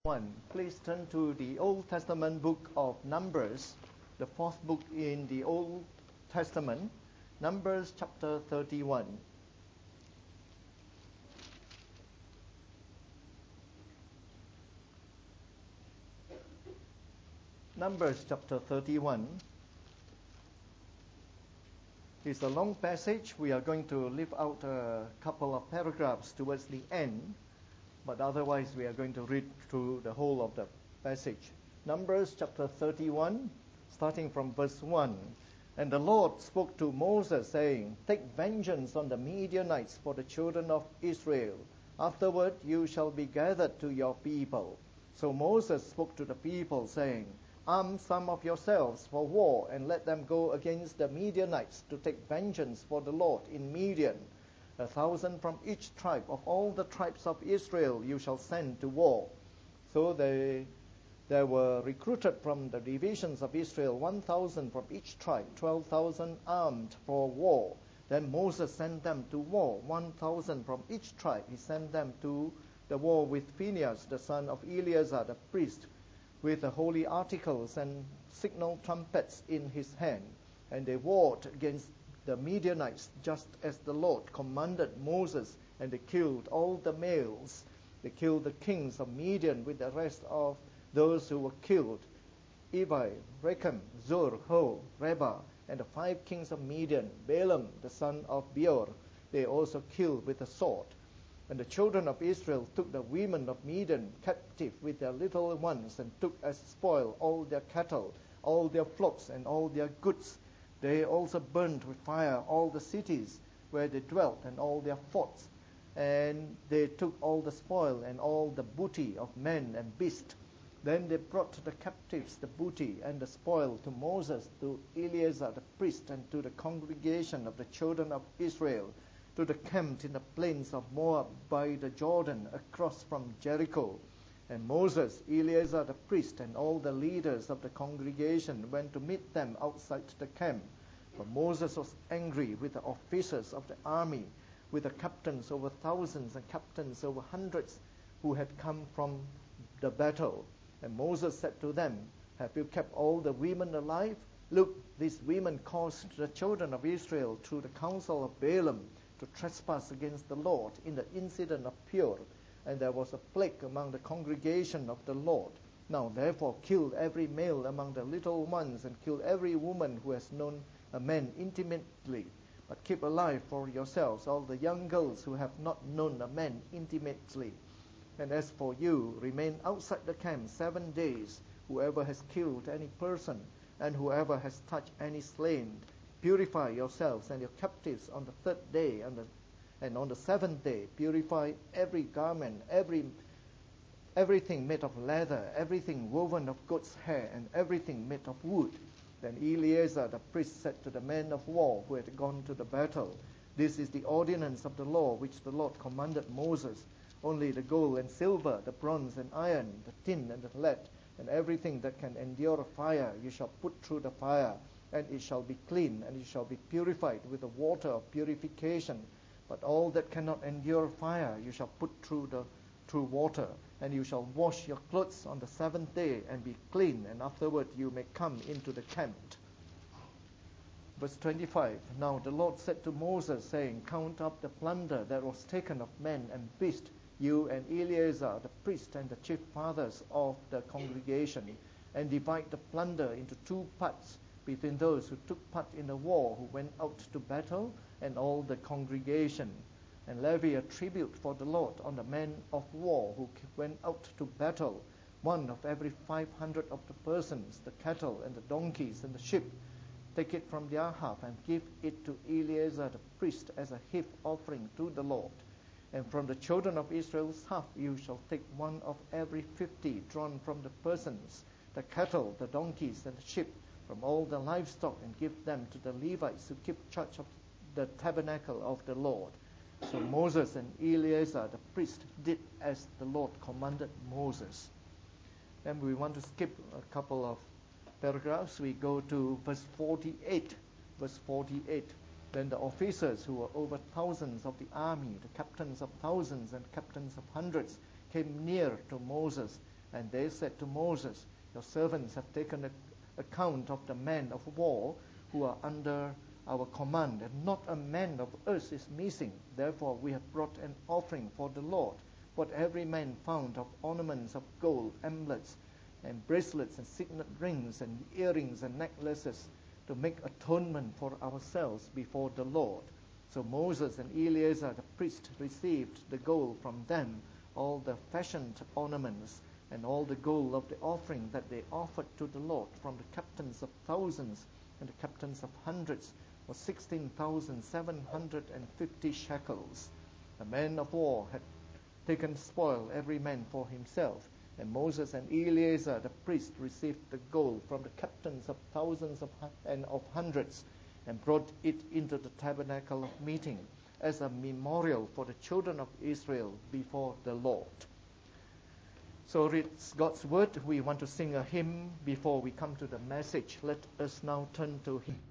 1. Please turn to the Old Testament book of Numbers, the fourth book in the Old Testament, Numbers chapter 31. Numbers chapter 31 is a long passage. We are going to leave out a couple of paragraphs towards the end, but otherwise we are going to read through the whole of the passage. Numbers chapter 31, starting from verse 1. And the Lord spoke to Moses, saying, Take vengeance on the Midianites for the children of Israel. Afterward you shall be gathered to your people. So Moses spoke to the people, saying, Arm some of yourselves for war, and let them go against the Midianites to take vengeance for the Lord in Midian. 1,000 from each tribe of all the tribes of Israel you shall send to war. So there were recruited from the divisions of Israel 1,000 from each tribe, 12,000 armed for war. Then Moses sent them to war, 1,000 from each tribe. He sent them to the war with Phinehas, the son of Eleazar the priest, with the holy articles and signal trumpets in his hand. And they warred against the Midianites just as the Lord commanded Moses, and they killed all the males. They killed the kings of Midian with the rest of those who were killed, Evi, Rechem, Zur, Ho, Reba, and the 5 kings of Midian, Balaam the son of Beor, they also killed with the sword. And the children of Israel took the women of Midian captive with their little ones, and took as spoil all their cattle, all their flocks, and all their goods. They also burned with fire all the cities where they dwelt, and all their forts. And they took all the spoil and all the booty of men and beast. Then they brought to the captives the booty and the spoil to Moses, to Eleazar the priest, and to the congregation of the children of Israel, to the camp in the plains of Moab by the Jordan, across from Jericho. And Moses, Eleazar the priest, and all the leaders of the congregation went to meet them outside the camp. For Moses was angry with the officers of the army, with the captains over thousands and captains over hundreds who had come from the battle. And Moses said to them, Have you kept all the women alive? Look, these women caused the children of Israel through the counsel of Balaam to trespass against the Lord in the incident of Peor. And there was a plague among the congregation of the Lord. Now therefore kill every male among the little ones, and kill every woman who has known a man intimately. But keep alive for yourselves all the young girls who have not known a man intimately. And as for you, remain outside the camp 7 days. Whoever has killed any person, and whoever has touched any slain, purify yourselves and your captives on the 3rd day, and on the 7th day purify every garment, everything made of leather, everything woven of goat's hair, and everything made of wood. Then Eleazar the priest said to the men of war who had gone to the battle, This is the ordinance of the law which the Lord commanded Moses. Only the gold and silver, the bronze and iron, the tin and the lead, and everything that can endure fire you shall put through the fire, and it shall be clean, and it shall be purified with the water of purification. But all that cannot endure fire you shall put through water. And you shall wash your clothes on the 7th day, and be clean, and afterward you may come into the camp. Verse 25. Now the Lord said to Moses, saying, Count up the plunder that was taken of men and beast, you and Eleazar the priest and the chief fathers of the congregation, and divide the plunder into 2 parts between those who took part in the war, who went out to battle, and all the congregation. And levy a tribute for the Lord on the men of war who went out to battle, 1 of every 500 of the persons, the cattle and the donkeys and the sheep. Take it from their half, and give it to Eleazar the priest as a heap offering to the Lord. And from the children of Israel's half you shall take 1 of every 50 drawn from the persons, the cattle, the donkeys, and the sheep, from all the livestock, and give them to the Levites who keep charge of the tabernacle of the Lord. So Moses and Eleazar the priest did as the Lord commanded Moses. Then we want to skip a couple of paragraphs. We go to verse 48. Verse 48. Then the officers who were over thousands of the army, the captains of thousands and captains of hundreds, came near to Moses And they said to Moses, your servants have taken account of the men of war who are under our command, and not a man of us is missing. Therefore we have brought an offering for the Lord, what every man found of ornaments of gold, amulets, and bracelets, and signet rings, and earrings, and necklaces, to make atonement for ourselves before the Lord. So Moses and Eleazar the priest received the gold from them, all the fashioned ornaments, and all the gold of the offering that they offered to the Lord from the captains of thousands and the captains of hundreds, was 16,750 shekels. The men of war had taken spoil, every man for himself. And Moses and Eleazar the priest received the gold from the captains of thousands and of hundreds, and brought it into the tabernacle of meeting as a memorial for the children of Israel before the Lord. So it's God's word. We want to sing a hymn before we come to the message. Let us now turn to him.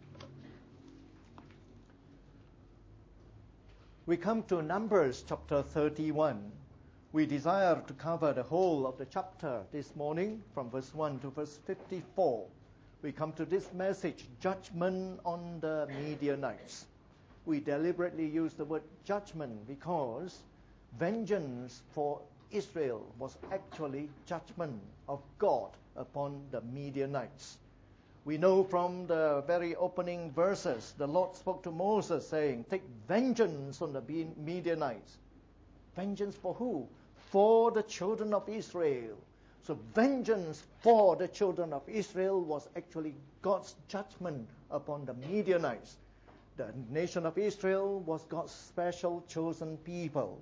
We come to Numbers chapter 31. We desire to cover the whole of the chapter this morning from verse 1 to verse 54. We come to this message, judgment on the Midianites. We deliberately use the word judgment because vengeance for Israel was actually judgment of God upon the Midianites. We know from the very opening verses, the Lord spoke to Moses saying, take vengeance on the Midianites. Vengeance for who? For the children of Israel. So vengeance for the children of Israel was actually God's judgment upon the Midianites. The nation of Israel was God's special chosen people.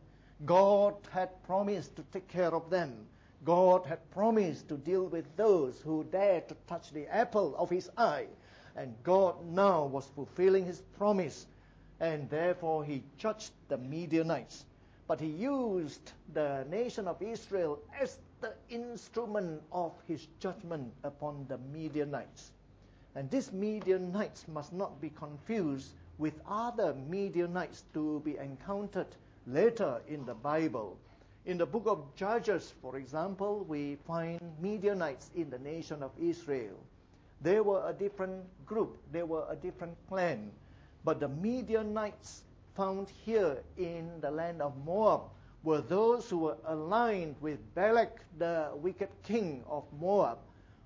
God had promised to take care of them. God had promised to deal with those who dared to touch the apple of his eye. And God now was fulfilling his promise. And therefore he judged the Midianites. But he used the nation of Israel as the instrument of his judgment upon the Midianites. And these Midianites must not be confused with other Midianites to be encountered later in the Bible. In the book of Judges, for example, we find Midianites in the nation of Israel. They were a different group. They were a different clan. But the Midianites found here in the land of Moab were those who were aligned with Balak, the wicked king of Moab,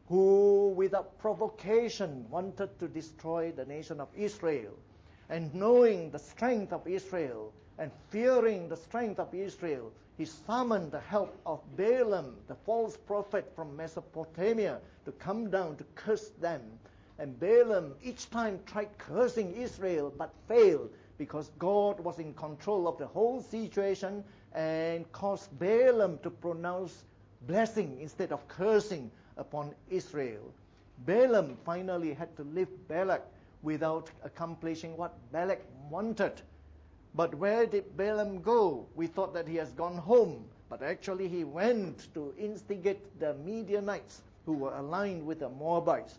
who without provocation wanted to destroy the nation of Israel. And knowing the strength of Israel and fearing the strength of Israel, he summoned the help of Balaam, the false prophet from Mesopotamia, to come down to curse them. And Balaam each time tried cursing Israel but failed, because God was in control of the whole situation and caused Balaam to pronounce blessing instead of cursing upon Israel. Balaam finally had to leave Balak without accomplishing what Balak wanted. But where did Balaam go? We thought that he has gone home, but actually he went to instigate the Midianites, who were aligned with the Moabites,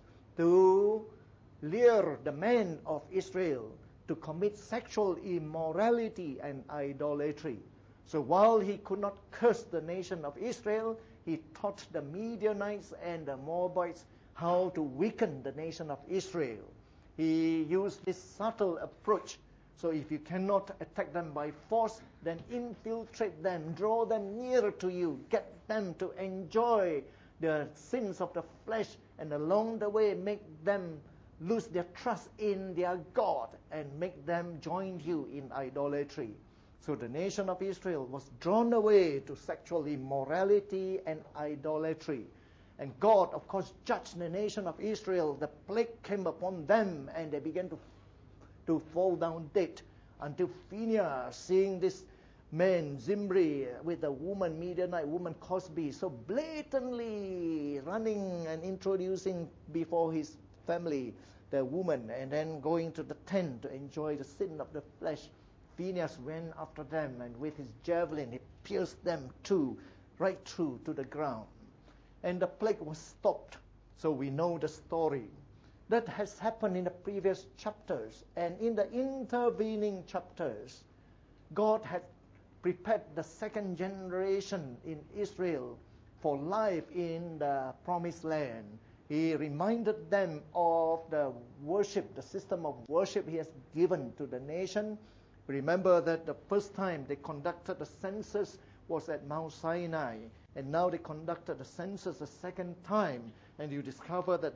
to lure the men of Israel to commit sexual immorality and idolatry. So while he could not curse the nation of Israel, he taught the Midianites and the Moabites how to weaken the nation of Israel. He used this subtle approach. So if you cannot attack them by force, then infiltrate them, draw them nearer to you, get them to enjoy the sins of the flesh, and along the way make them lose their trust in their God and make them join you in idolatry. So the nation of Israel was drawn away to sexual immorality and idolatry. And God, of course, judged the nation of Israel. The plague came upon them and they began to fall down dead, until Phinehas, seeing this man Zimri with the woman, Midianite woman Cosby, so blatantly running and introducing before his family the woman, and then going to the tent to enjoy the sin of the flesh, Phinehas went after them, and with his javelin he pierced them right through to the ground. And the plague was stopped. So we know the story. That has happened in the previous chapters. And in the intervening chapters, God had prepared the second generation in Israel for life in the promised land. He reminded them of the worship, the system of worship he has given to the nation. Remember that the first time they conducted the census was at Mount Sinai, and now they conducted the census a second time, and you discover that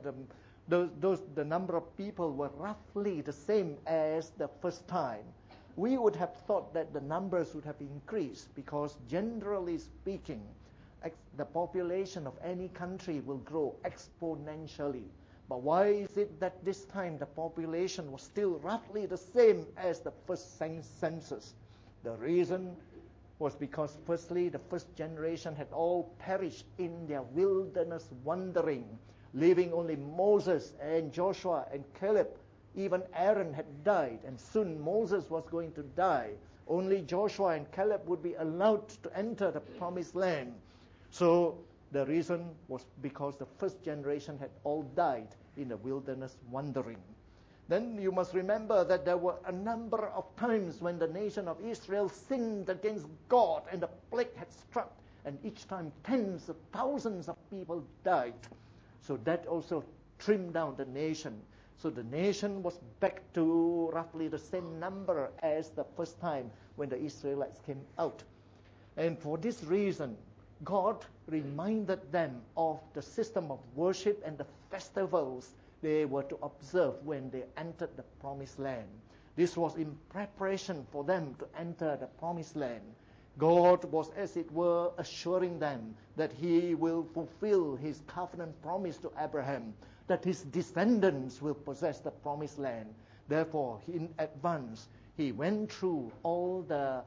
the number of people were roughly the same as the first time. We would have thought that the numbers would have increased because, generally speaking, the population of any country will grow exponentially. But why is it that this time the population was still roughly the same as the first census? The reason was because, firstly, the first generation had all perished in their wilderness wandering, leaving only Moses and Joshua and Caleb. Even Aaron had died, and soon Moses was going to die. Only Joshua and Caleb would be allowed to enter the promised land. So the reason was because the first generation had all died in the wilderness wandering. Then you must remember that there were a number of times when the nation of Israel sinned against God and the plague had struck, and each time tens of thousands of people died. So that also trimmed down the nation. So the nation was back to roughly the same number as the first time when the Israelites came out. And for this reason, God reminded them of the system of worship and the festivals they were to observe when they entered the promised land. This was in preparation for them to enter the promised land. God was, as it were, assuring them that he will fulfill his covenant promise to Abraham, that his descendants will possess the promised land. Therefore, in advance, he went through all the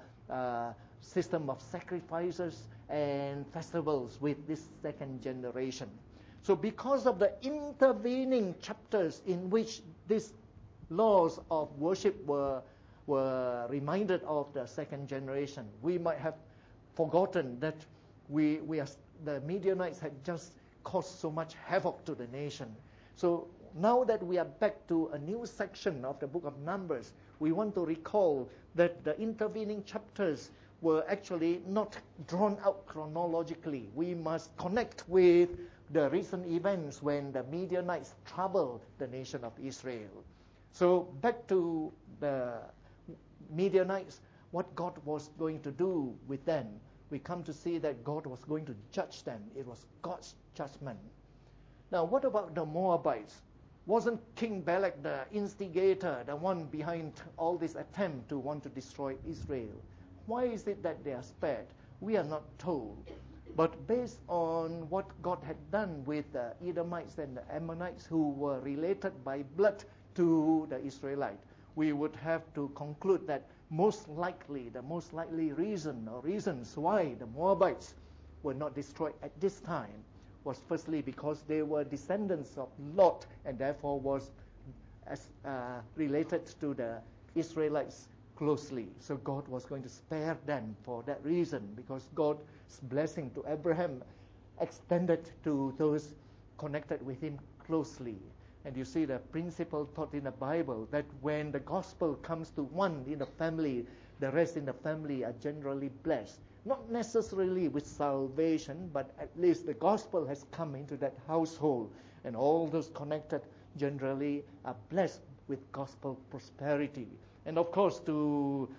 system of sacrifices and festivals with this second generation. So because of the intervening chapters in which these laws of worship were reminded of the second generation, we might have forgotten that the Midianites had just caused so much havoc to the nation. So now that we are back to a new section of the book of Numbers, we want to recall that the intervening chapters were actually not drawn out chronologically. We must connect with the recent events when the Midianites troubled the nation of Israel. So back to the Midianites, what God was going to do with them. We come to see that God was going to judge them. It was God's judgment. Now, what about the Moabites? Wasn't King Balak the instigator, the one behind all this attempt to want to destroy Israel? Why is it that they are spared? We are not told. But based on what God had done with the Edomites and the Ammonites who were related by blood to the Israelites, we would have to conclude that the most likely reason or reasons why the Moabites were not destroyed at this time was firstly because they were descendants of Lot and therefore was related to the Israelites closely. So God was going to spare them for that reason, because God's blessing to Abraham extended to those connected with him closely. And you see the principle taught in the Bible that when the gospel comes to one in the family, the rest in the family are generally blessed. Not necessarily with salvation, but at least the gospel has come into that household, and all those connected generally are blessed with gospel prosperity. And of course, to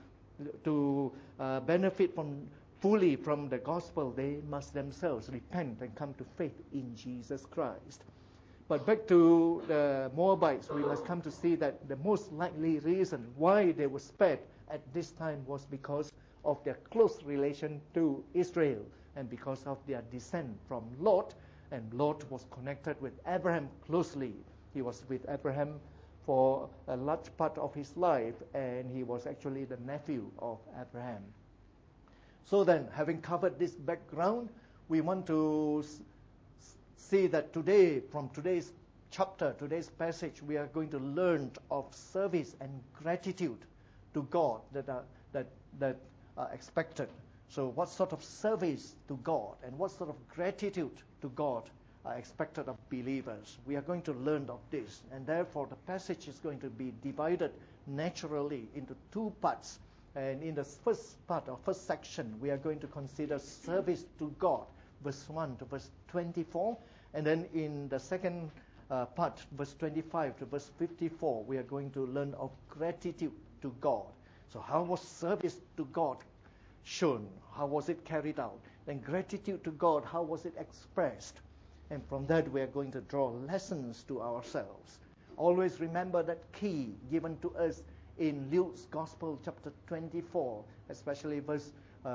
benefit fully from the gospel, they must themselves repent and come to faith in Jesus Christ. But back to the Moabites, we must come to see that the most likely reason why they were spared at this time was because of their close relation to Israel and because of their descent from Lot. And Lot was connected with Abraham closely. He was with Abraham for a large part of his life, and he was actually the nephew of Abraham. So then, having covered this background, we want to see that today, from today's chapter, today's passage, we are going to learn of service and gratitude to God that are expected. So what sort of service to God and what sort of gratitude to God are expected of believers? We are going to learn of this, and therefore the passage is going to be divided naturally into two parts. And in the first part or first section, we are going to consider service to God verse 1 to verse 24. And then in the second part, verse 25 to verse 54, we are going to learn of gratitude to God. So how was service to God shown? How was it carried out? Then gratitude to God, how was it expressed? And from that we are going to draw lessons to ourselves. Always remember that key given to us in Luke's Gospel, chapter 24, especially verse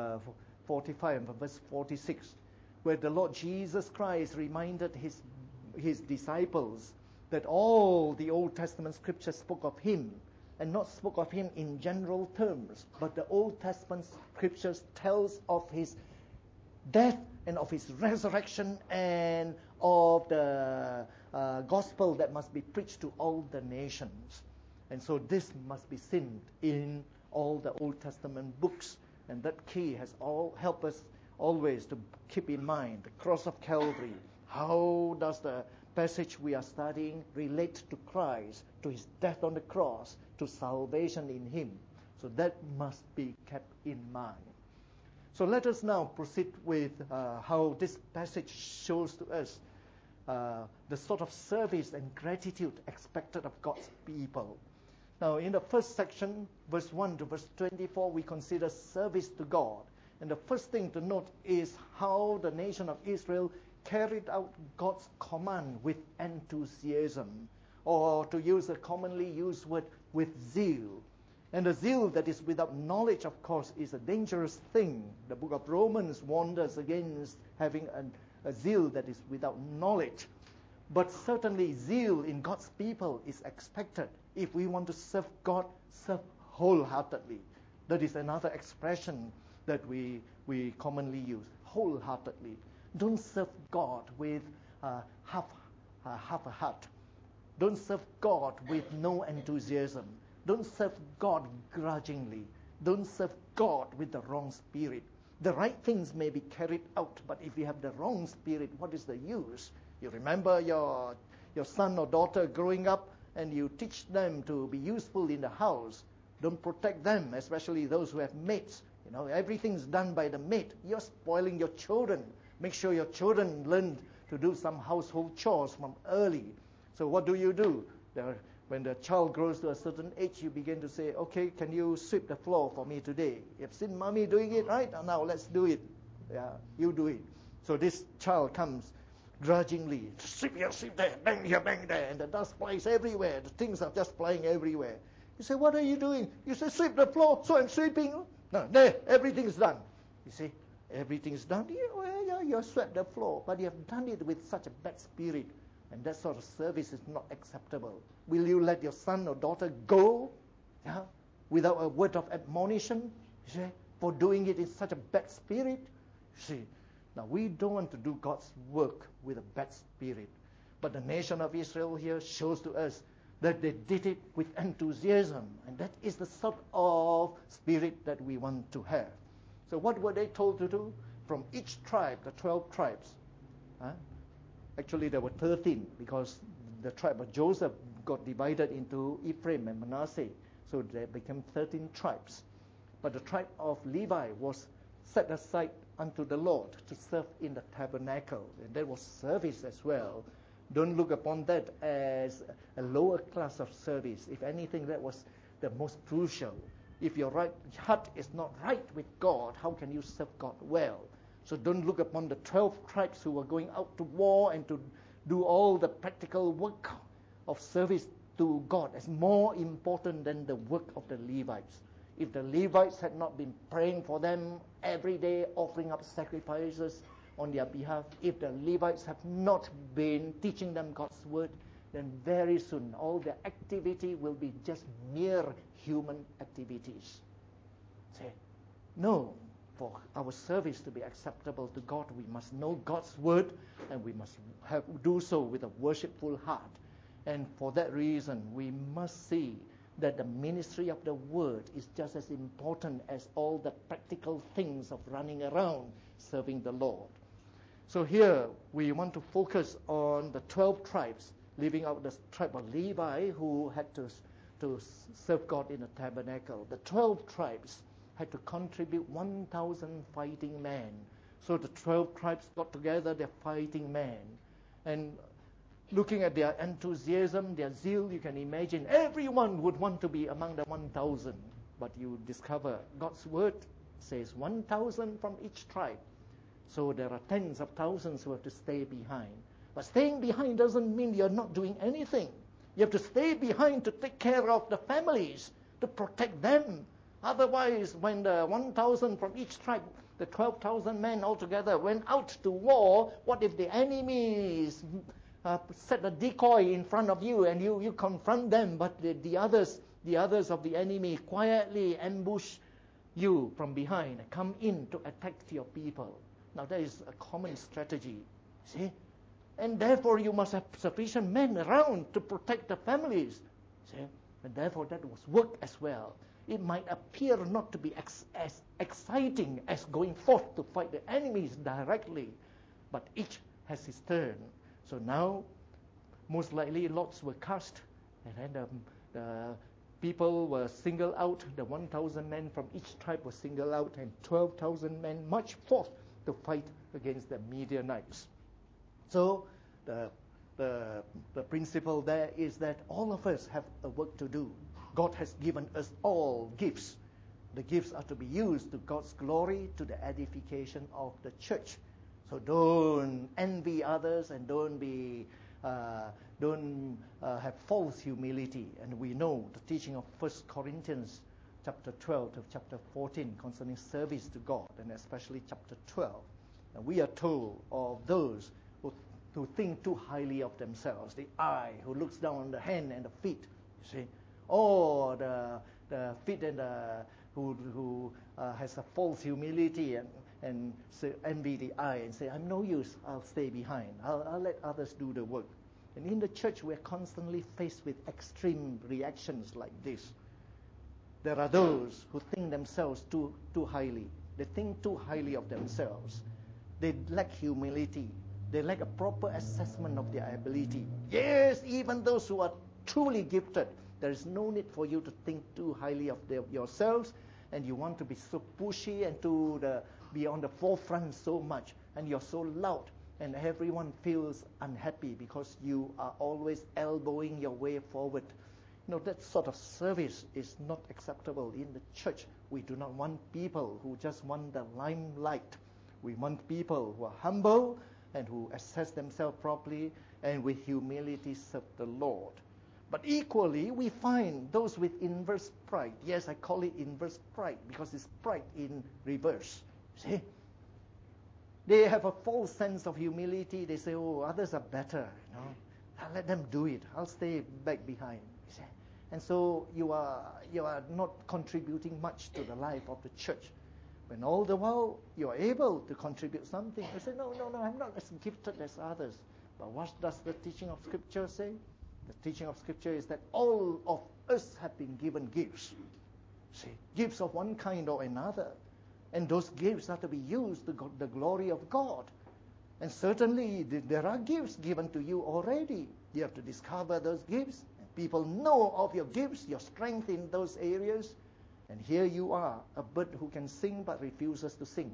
45 and verse 46, where the Lord Jesus Christ reminded his disciples that all the Old Testament scriptures spoke of him, and not spoke of him in general terms, but the Old Testament scriptures tells of his death and of his resurrection and of the gospel that must be preached to all the nations. And so this must be seen in all the Old Testament books. And that key has all helped us always to keep in mind the cross of Calvary. How does the passage we are studying relate to Christ, to his death on the cross, to salvation in him? So that must be kept in mind. So let us now proceed with how this passage shows to us the sort of service and gratitude expected of God's people. Now, in the first section, verse 1 to verse 24, we consider service to God. And the first thing to note is how the nation of Israel carried out God's command with enthusiasm, or to use a commonly used word, with zeal. And the zeal that is without knowledge, of course, is a dangerous thing. The book of Romans warned us against having a zeal that is without knowledge. But certainly zeal in God's people is expected. If we want to serve God, serve wholeheartedly. That is another expression that we commonly use, wholeheartedly. Don't serve God with half a heart. Don't serve God with no enthusiasm. Don't serve God grudgingly. Don't serve God with the wrong spirit. The right things may be carried out, but if you have the wrong spirit, what is the use? You remember your son or daughter growing up, and you teach them to be useful in the house. Don't protect them, especially those who have mates. You know, everything's done by the maid. You're spoiling your children. Make sure your children learn to do some household chores from early. So what do? When the child grows to a certain age, you begin to say, okay, can you sweep the floor for me today? You've seen mommy doing it, right? Now let's do it. Yeah, you do it. So this child comes grudgingly, sweep here, sweep there, bang here, bang there, and the dust flies everywhere. The things are just flying everywhere. You say, what are you doing? You say, sweep the floor, so I'm sweeping. No, there, everything's done. You see, everything's done. Yeah, you swept the floor, but you have done it with such a bad spirit. And that sort of service is not acceptable. Will you let your son or daughter go without a word of admonition, for doing it in such a bad spirit? See, now we don't want to do God's work with a bad spirit. But the nation of Israel here shows to us that they did it with enthusiasm. And that is the sort of spirit that we want to have. So what were they told to do? From each tribe, the 12 tribes. Actually, there were 13 because the tribe of Joseph got divided into Ephraim and Manasseh. So there became 13 tribes. But the tribe of Levi was set aside unto the Lord to serve in the tabernacle. And that was service as well. Don't look upon that as a lower class of service. If anything, that was the most crucial. If your heart is not right with God, how can you serve God well? So don't look upon the 12 tribes who were going out to war and to do all the practical work of service to God as more important than the work of the Levites. If the Levites had not been praying for them every day, offering up sacrifices on their behalf, if the Levites have not been teaching them God's word, then very soon all their activity will be just mere human activities. Say, no. For our service to be acceptable to God, we must know God's word, and we must do so with a worshipful heart. And for that reason, we must see that the ministry of the word is just as important as all the practical things of running around serving the Lord. So here we want to focus on the 12 tribes, leaving out the tribe of Levi who had to serve God in the tabernacle. The 12 tribes had to contribute 1,000 fighting men So the 12 tribes got together, they're fighting men. And looking at their enthusiasm, their zeal, you can imagine everyone would want to be among the 1,000. But you discover God's word says 1,000 from each tribe. So there are tens of thousands who have to stay behind. But staying behind doesn't mean you're not doing anything. You have to stay behind to take care of the families, to protect them. Otherwise, when the 1,000 from each tribe, the 12,000 men altogether went out to war, what if the enemies set a decoy in front of you and you confront them, but the others of the enemy quietly ambush you from behind, come in to attack your people. Now that is a common strategy, see? And therefore you must have sufficient men around to protect the families, see? And therefore that was work as well. It might appear not to be as exciting as going forth to fight the enemies directly, but each has his turn. So now, most likely lots were cast, and then the people were singled out. The 1,000 men from each tribe were singled out, and 12,000 men marched forth to fight against the Midianites. So the principle there is that all of us have a work to do. God has given us all gifts. The gifts are to be used to God's glory, to the edification of the church. So don't envy others and don't have false humility. And we know the teaching of 1 Corinthians chapter 12 to chapter 14 concerning service to God, and especially chapter 12. And we are told of those who think too highly of themselves, the eye, who looks down on the hand and the feet, you see, or the feet and who has a false humility and envy the eye and say, I'm no use, I'll stay behind, I'll let others do the work. And in the church, we're constantly faced with extreme reactions like this. There are those who think themselves too highly. They think too highly of themselves. They lack humility. They lack a proper assessment of their ability. Yes, even those who are truly gifted, there is no need for you to think too highly of yourselves, and you want to be so pushy and to be on the forefront so much, and you're so loud, and everyone feels unhappy because you are always elbowing your way forward. That sort of service is not acceptable in the church. We do not want people who just want the limelight. We want people who are humble and who assess themselves properly and with humility serve the Lord. But equally, we find those with inverse pride. Yes, I call it inverse pride because it's pride in reverse. See? They have a false sense of humility. They say, oh, others are better. I'll let them do it. I'll stay back behind. See? And so you are not contributing much to the life of the church. When all the while you are able to contribute something, you say, no, I'm not as gifted as others. But what does the teaching of Scripture say? The teaching of Scripture is that all of us have been given gifts. See, gifts of one kind or another. And those gifts are to be used to the glory of God. And certainly there are gifts given to you already. You have to discover those gifts. And people know of your gifts, your strength in those areas. And here you are, a bird who can sing but refuses to sing.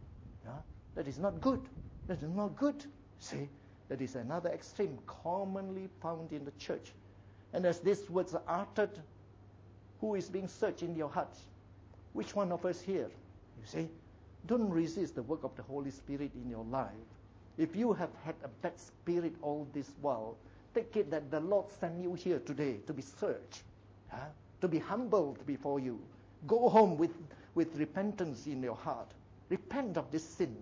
That is not good. That is not good. See, that is another extreme commonly found in the church. And as these words are uttered, who is being searched in your hearts? Which one of us here? You see, don't resist the work of the Holy Spirit in your life. If you have had a bad spirit all this while, take it that the Lord sent you here today to be searched, to be humbled before you. Go home with repentance in your heart. Repent of this sin,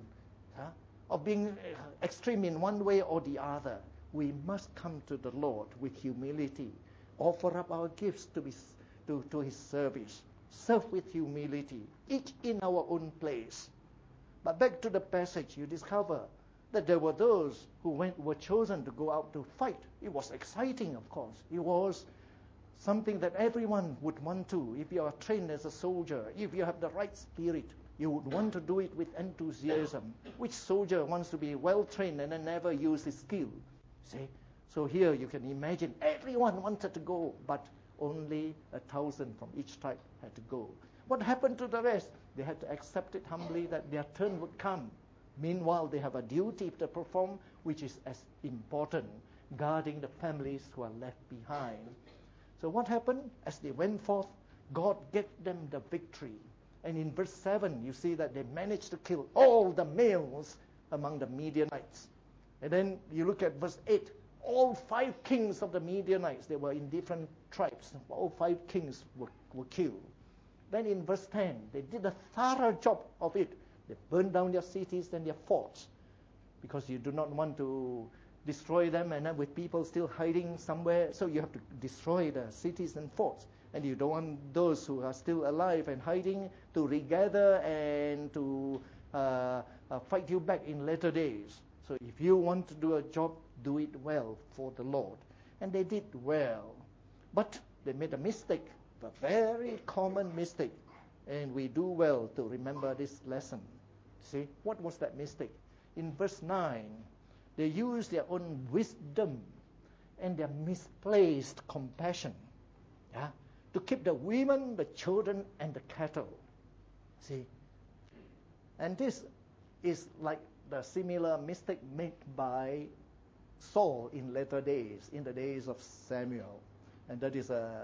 of being extreme in one way or the other. We must come to the Lord with humility. Offer up our gifts to His service. Serve with humility, each in our own place. But back to the passage, you discover that there were those who were chosen to go out to fight. It was exciting, of course. It was something that everyone would want to. If you are trained as a soldier, if you have the right spirit, you would want to do it with enthusiasm. Which soldier wants to be well trained and then never use his skill? See? So here you can imagine everyone wanted to go, but only 1,000 from each tribe had to go. What happened to the rest? They had to accept it humbly that their turn would come. Meanwhile, they have a duty to perform, which is as important, guarding the families who are left behind. So what happened? As they went forth, God gave them the victory. And in verse 7, you see that they managed to kill all the males among the Midianites. And then you look at verse 8, all 5 kings of the Midianites, they were in different tribes, all 5 kings were killed. Then in verse 10, they did a thorough job of it. They burned down their cities and their forts, because you do not want to destroy them and with people still hiding somewhere, so you have to destroy the cities and forts. And you don't want those who are still alive and hiding to regather and to fight you back in later days. So if you want to do a job, do it well for the Lord. And they did well. But they made a mistake, a very common mistake. And we do well to remember this lesson. See, what was that mistake? In verse 9, they used their own wisdom and their misplaced compassion, to keep the women, the children, and the cattle. See? And this is like the similar mistake made by Saul in later days, in the days of Samuel. And that is a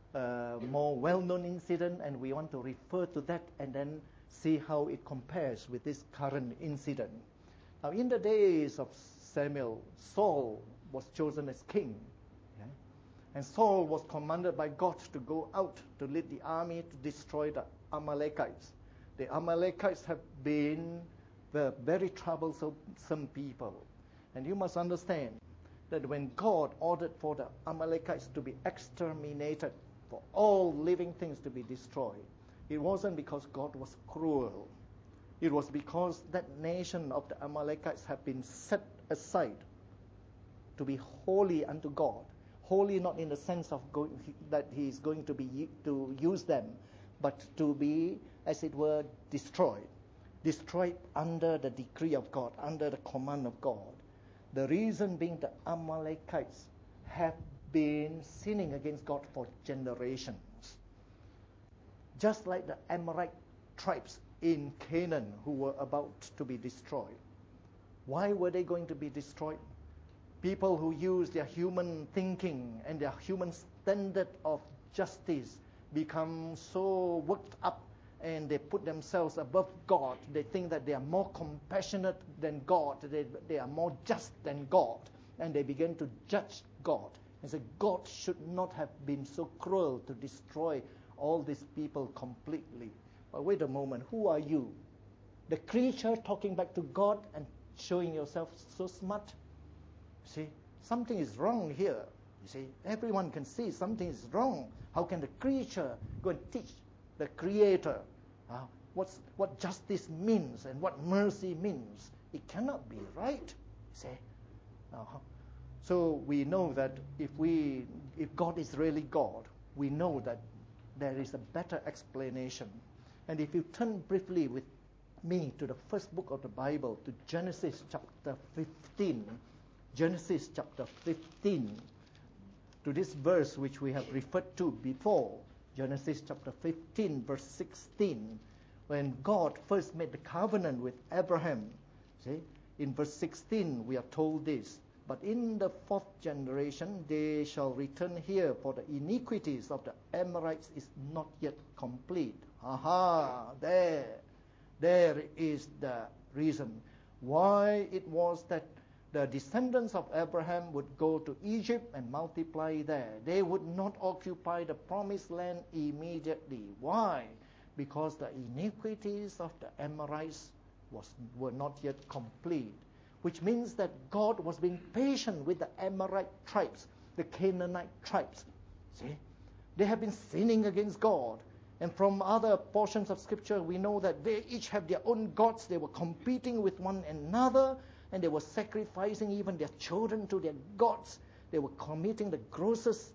more well-known incident, and we want to refer to that and then see how it compares with this current incident. Now, in the days of Samuel, Saul was chosen as king. And Saul was commanded by God to go out to lead the army to destroy the Amalekites. The Amalekites have been very troublesome people. And you must understand that when God ordered for the Amalekites to be exterminated, for all living things to be destroyed, it wasn't because God was cruel. It was because that nation of the Amalekites had been set aside to be holy unto God. Holy not in the sense of that he is going to use them, but to be, as it were, destroyed. Destroyed under the decree of God, under the command of God. The reason being the Amalekites have been sinning against God for generations. Just like the Amorite tribes in Canaan who were about to be destroyed. Why were they going to be destroyed? People who use their human thinking and their human standard of justice become so worked up and they put themselves above God. They think that they are more compassionate than God. They are more just than God. And they begin to judge God and say, God should not have been so cruel to destroy all these people completely. But wait a moment, who are you? The creature talking back to God and showing yourself so smart? See, something is wrong here. You see, everyone can see something is wrong. How can the creature go and teach the Creator what justice means and what mercy means? It cannot be right. You see, so we know that if God is really God, we know that there is a better explanation. And if you turn briefly with me to the first book of the Bible, to Genesis chapter 15. Genesis chapter 15, to this verse which we have referred to before, Genesis chapter 15, verse 16, when God first made the covenant with Abraham. See, in verse 16 we are told this, but in the 4th generation they shall return here, for the iniquities of the Amorites is not yet complete. There is the reason why it was that the descendants of Abraham would go to Egypt and multiply there. They would not occupy the promised land immediately. Why? Because the iniquities of the Amorites were not yet complete. Which means that God was being patient with the Amorite tribes, the Canaanite tribes. See? They have been sinning against God. And from other portions of Scripture, we know that they each have their own gods. They were competing with one another. And they were sacrificing even their children to their gods. They were committing the grossest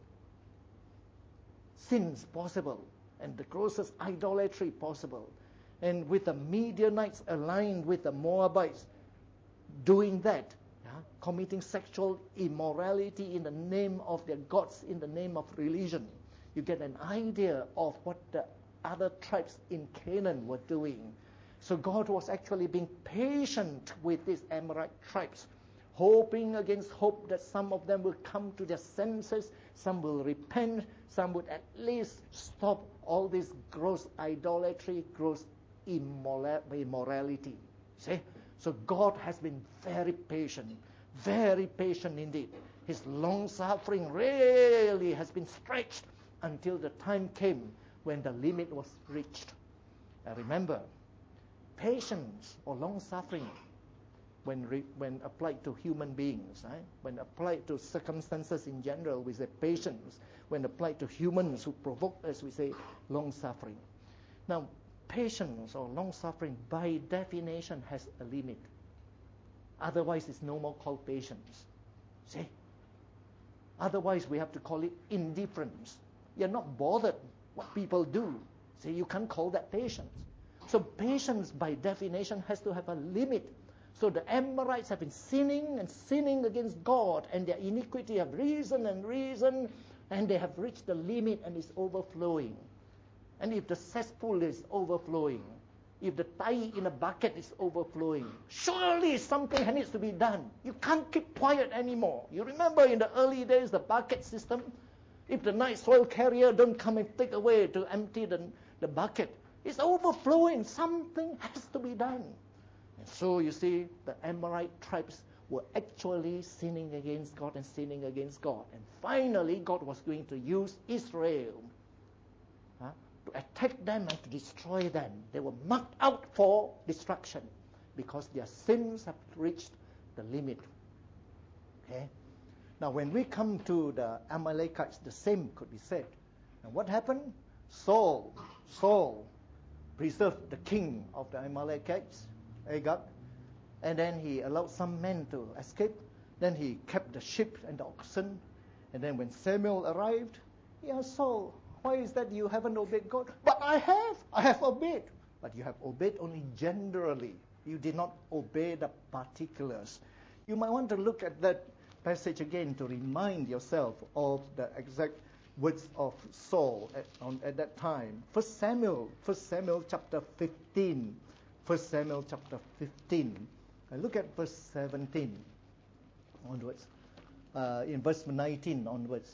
sins possible and the grossest idolatry possible. And with the Midianites aligned with the Moabites doing that, committing sexual immorality in the name of their gods, in the name of religion, you get an idea of what the other tribes in Canaan were doing. So God was actually being patient with these Amorite tribes, hoping against hope that some of them will come to their senses, some will repent, some would at least stop all this gross idolatry, gross immorality. See? So God has been very patient indeed. His long-suffering really has been stretched until the time came when the limit was reached. Now remember, patience or long-suffering, when applied to human beings, right? When applied to circumstances in general, we say patience. When applied to humans who provoke us, we say long-suffering. Now, patience or long-suffering, by definition, has a limit. Otherwise, it's no more called patience. See? Otherwise, we have to call it indifference. You're not bothered what people do. See, you can't call that patience. So patience, by definition, has to have a limit. So the Amorites have been sinning and sinning against God, and their iniquity have risen, and they have reached the limit and is overflowing. And if the cesspool is overflowing, if the tie in a bucket is overflowing, surely something needs to be done. You can't keep quiet anymore. You remember in the early days, the bucket system? If the night soil carrier don't come and take away to empty the bucket, it's overflowing. Something has to be done. And so you see, the Amorite tribes were actually sinning against God and sinning against God. And finally, God was going to use Israel to attack them and to destroy them. They were marked out for destruction because their sins have reached the limit. Okay? Now, when we come to the Amalekites, the same could be said. And what happened? Saul preserved the king of the Amalekites, Agag, and then he allowed some men to escape. Then he kept the sheep and the oxen. And then when Samuel arrived, he asked Saul, why is that you haven't obeyed God? But I have obeyed. But you have obeyed only generally. You did not obey the particulars. You might want to look at that passage again to remind yourself of the exact words of Saul at that time. 1 Samuel chapter 15. 1 Samuel chapter 15. And look at verse 17 onwards. In verse 19 onwards.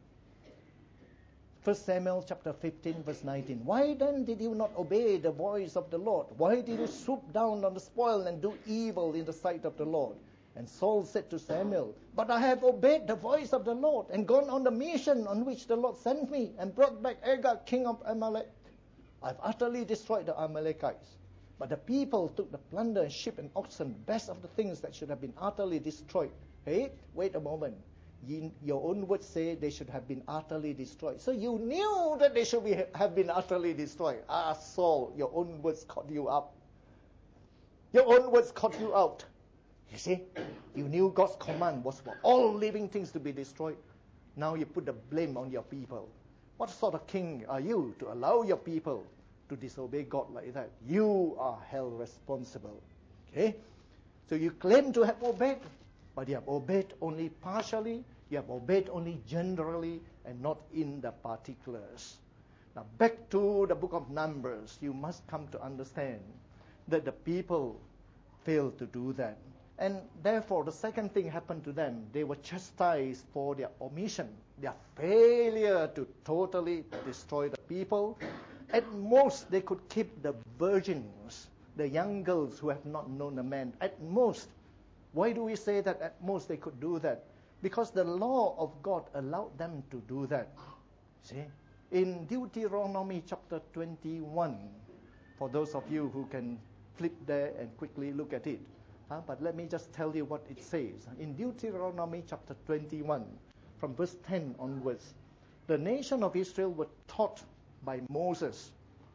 1 Samuel chapter 15 verse 19. Why then did you not obey the voice of the Lord? Why did you swoop down on the spoil and do evil in the sight of the Lord? And Saul said to Samuel, but I have obeyed the voice of the Lord and gone on the mission on which the Lord sent me and brought back Agag, king of Amalek. I've utterly destroyed the Amalekites. But the people took the plunder and sheep and oxen, best of the things that should have been utterly destroyed. Hey, wait a moment. Your own words say they should have been utterly destroyed. So you knew that they should have been utterly destroyed. Saul, your own words caught you up. Your own words caught you out. You see, you knew God's command was for all living things to be destroyed. Now you put the blame on your people. What sort of king are you to allow your people to disobey God like that? You are held responsible. Okay? So you claim to have obeyed, but you have obeyed only partially, you have obeyed only generally, and not in the particulars. Now back to the book of Numbers, you must come to understand that the people failed to do that. And therefore, the second thing happened to them. They were chastised for their omission, their failure to totally destroy the people. At most, they could keep the virgins, the young girls who have not known a man. At most. Why do we say that at most they could do that? Because the law of God allowed them to do that. See? In Deuteronomy chapter 21, for those of you who can flip there and quickly look at it. But let me just tell you what it says. In Deuteronomy chapter 21, from verse 10 onwards, the nation of Israel were taught by Moses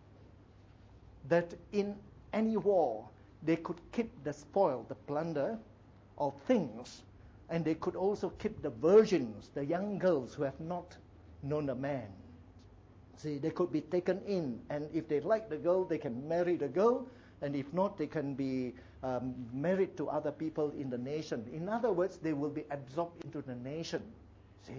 that in any war, they could keep the spoil, the plunder of things, and they could also keep the virgins, the young girls who have not known a man. See, they could be taken in, and if they like the girl, they can marry the girl, and if not, they can be married to other people in the nation. In other words, they will be absorbed into the nation. See,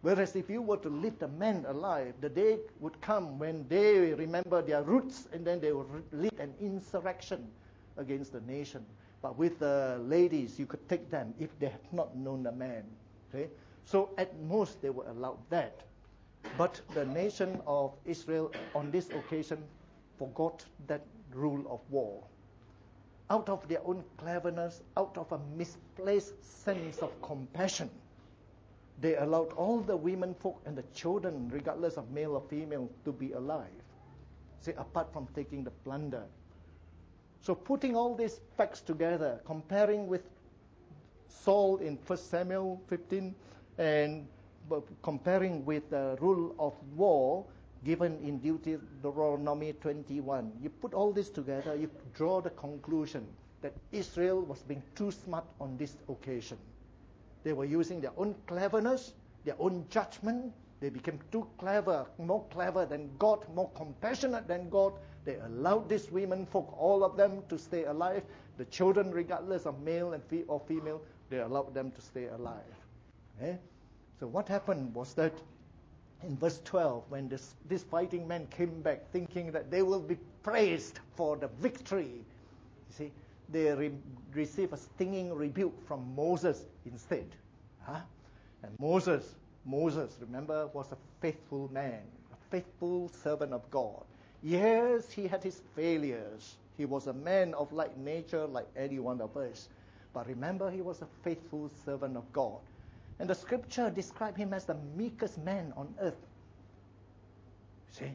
Whereas if you were to leave the men alive, the day would come when they remember their roots and then they would lead an insurrection against the nation. But with the ladies, you could take them if they had not known the man. Okay? So at most they were allowed that. But the nation of Israel on this occasion forgot that rule of war. Out of their own cleverness, out of a misplaced sense of compassion, they allowed all the women folk and the children, regardless of male or female, to be alive. See, apart from taking the plunder. So putting all these facts together, comparing with Saul in 1 Samuel 15, and comparing with the rule of war given in Deuteronomy 21, you put all this together, you draw the conclusion that Israel was being too smart on this occasion. They were using their own cleverness, their own judgment. They became too clever, more clever than God, more compassionate than God. They allowed these women folk, all of them, to stay alive. The children, regardless of male or female, they allowed them to stay alive. Okay? So what happened was that in verse 12, when these fighting men came back thinking that they will be praised for the victory, you see, they received a stinging rebuke from Moses instead. And Moses, remember, was a faithful man, a faithful servant of God. Yes, he had his failures. He was a man of like nature, like any one of us. But remember, he was a faithful servant of God. And the scripture described him as the meekest man on earth. See?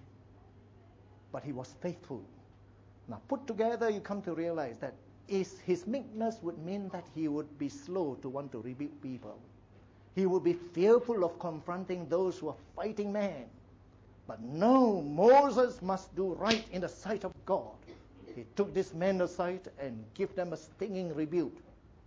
But he was faithful. Now, put together, you come to realize that his meekness would mean that he would be slow to want to rebuke people. He would be fearful of confronting those who are fighting men. But no, Moses must do right in the sight of God. He took this man aside and gave them a stinging rebuke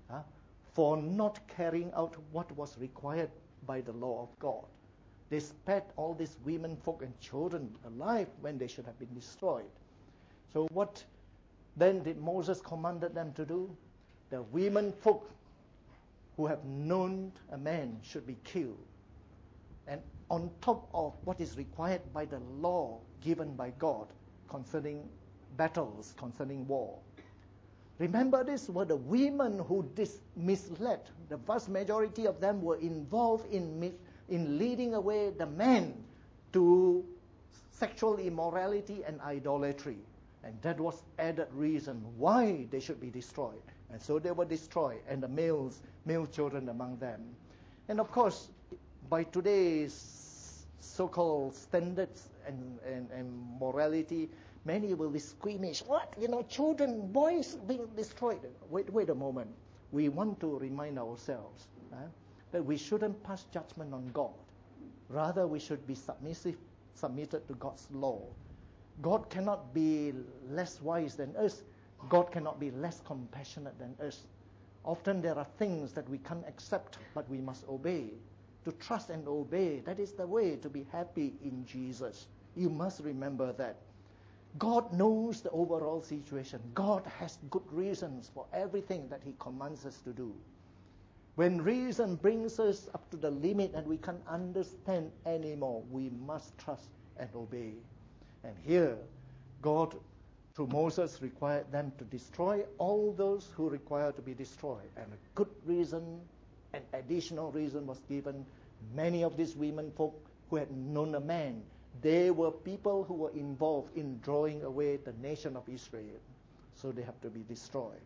for not carrying out what was required by the law of God. They spared all these women, folk, and children alive when they should have been destroyed. So what then did Moses commanded them to do? The women folk who have known a man should be killed. And on top of what is required by the law given by God concerning battles, concerning war. Remember, these were the women who misled. The vast majority of them were involved in leading away the men to sexual immorality and idolatry. And that was added reason why they should be destroyed. And so they were destroyed, and the male children among them. And of course, by today's so-called standards and morality, many will be squeamish. What? Children, boys being destroyed. Wait a moment. We want to remind ourselves that we shouldn't pass judgment on God. Rather, we should be submitted to God's law. God cannot be less wise than us. God cannot be less compassionate than us. Often there are things that we can't accept, but we must obey. To trust and obey, that is the way to be happy in Jesus. You must remember that. God knows the overall situation. God has good reasons for everything that He commands us to do. When reason brings us up to the limit and we can't understand anymore, we must trust and obey. And here, God, through Moses, required them to destroy all those who require to be destroyed. And a good reason, an additional reason was given. Many of these women folk who had known a man, they were people who were involved in drawing away the nation of Israel. So they have to be destroyed.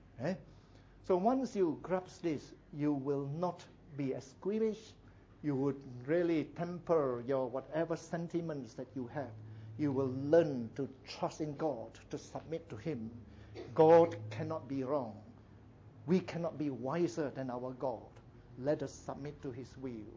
So once you grasp this, you will not be as squeamish. You would really temper your whatever sentiments that you have. You will learn to trust in God, to submit to Him. God cannot be wrong. We cannot be wiser than our God. Let us submit to His will.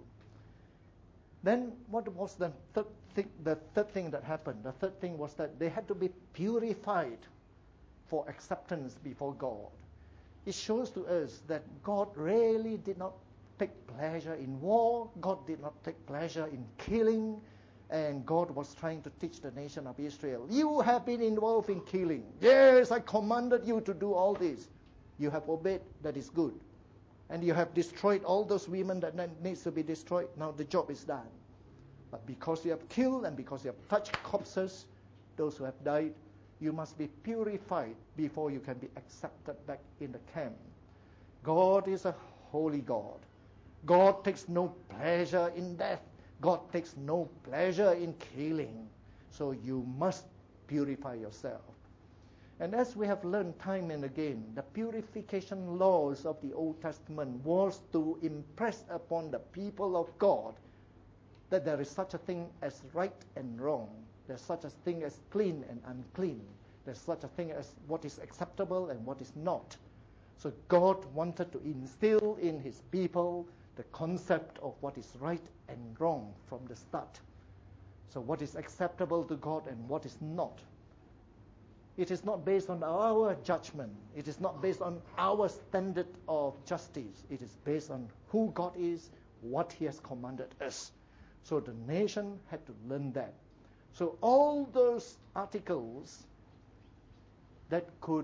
Then what was the third thing that happened? The third thing was that they had to be purified for acceptance before God. It shows to us that God really did not take pleasure in war. God did not take pleasure in killing. And God was trying to teach the nation of Israel, you have been involved in killing. Yes, I commanded you to do all this. You have obeyed, that is good. and you have destroyed all those women that needs to be destroyed. Now the job is done. But because you have killed and because you have touched corpses, those who have died, you must be purified before you can be accepted back in the camp. God is a holy God. God takes no pleasure in death. God takes no pleasure in killing. So you must purify yourself. And as we have learned time and again, the purification laws of the Old Testament was to impress upon the people of God that there is such a thing as right and wrong. There's such a thing as clean and unclean. There's such a thing as what is acceptable and what is not. So God wanted to instill in his people the concept of what is right and wrong from the start. So what is acceptable to God and what is not. It is not based on our judgment. It is not based on our standard of justice. It is based on who God is, what he has commanded us. So the nation had to learn that. So all those articles that could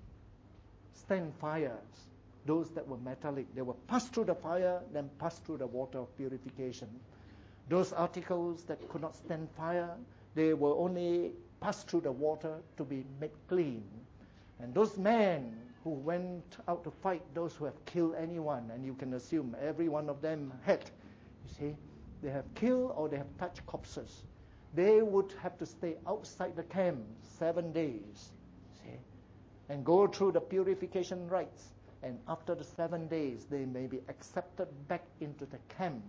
stand fires, those that were metallic, they were passed through the fire, then passed through the water of purification. Those articles that could not stand fire, they were only passed through the water to be made clean. And those men who went out to fight those who have killed anyone, and you can assume every one of them had, you see, they have killed or they have touched corpses. They would have to stay outside the camp 7 days, see, and go through the purification rites. And after the 7 days, they may be accepted back into the camp.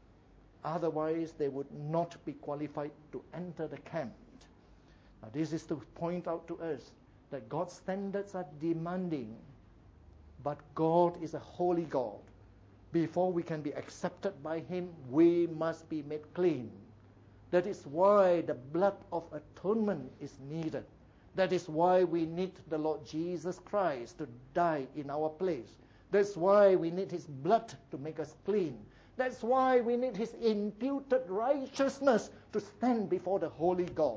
Otherwise, they would not be qualified to enter the camp. Now, this is to point out to us that God's standards are demanding, but God is a holy God. Before we can be accepted by him, we must be made clean. That is why the blood of atonement is needed. That is why we need the Lord Jesus Christ to die in our place. That's why we need his blood to make us clean. That's why we need his imputed righteousness to stand before the holy God.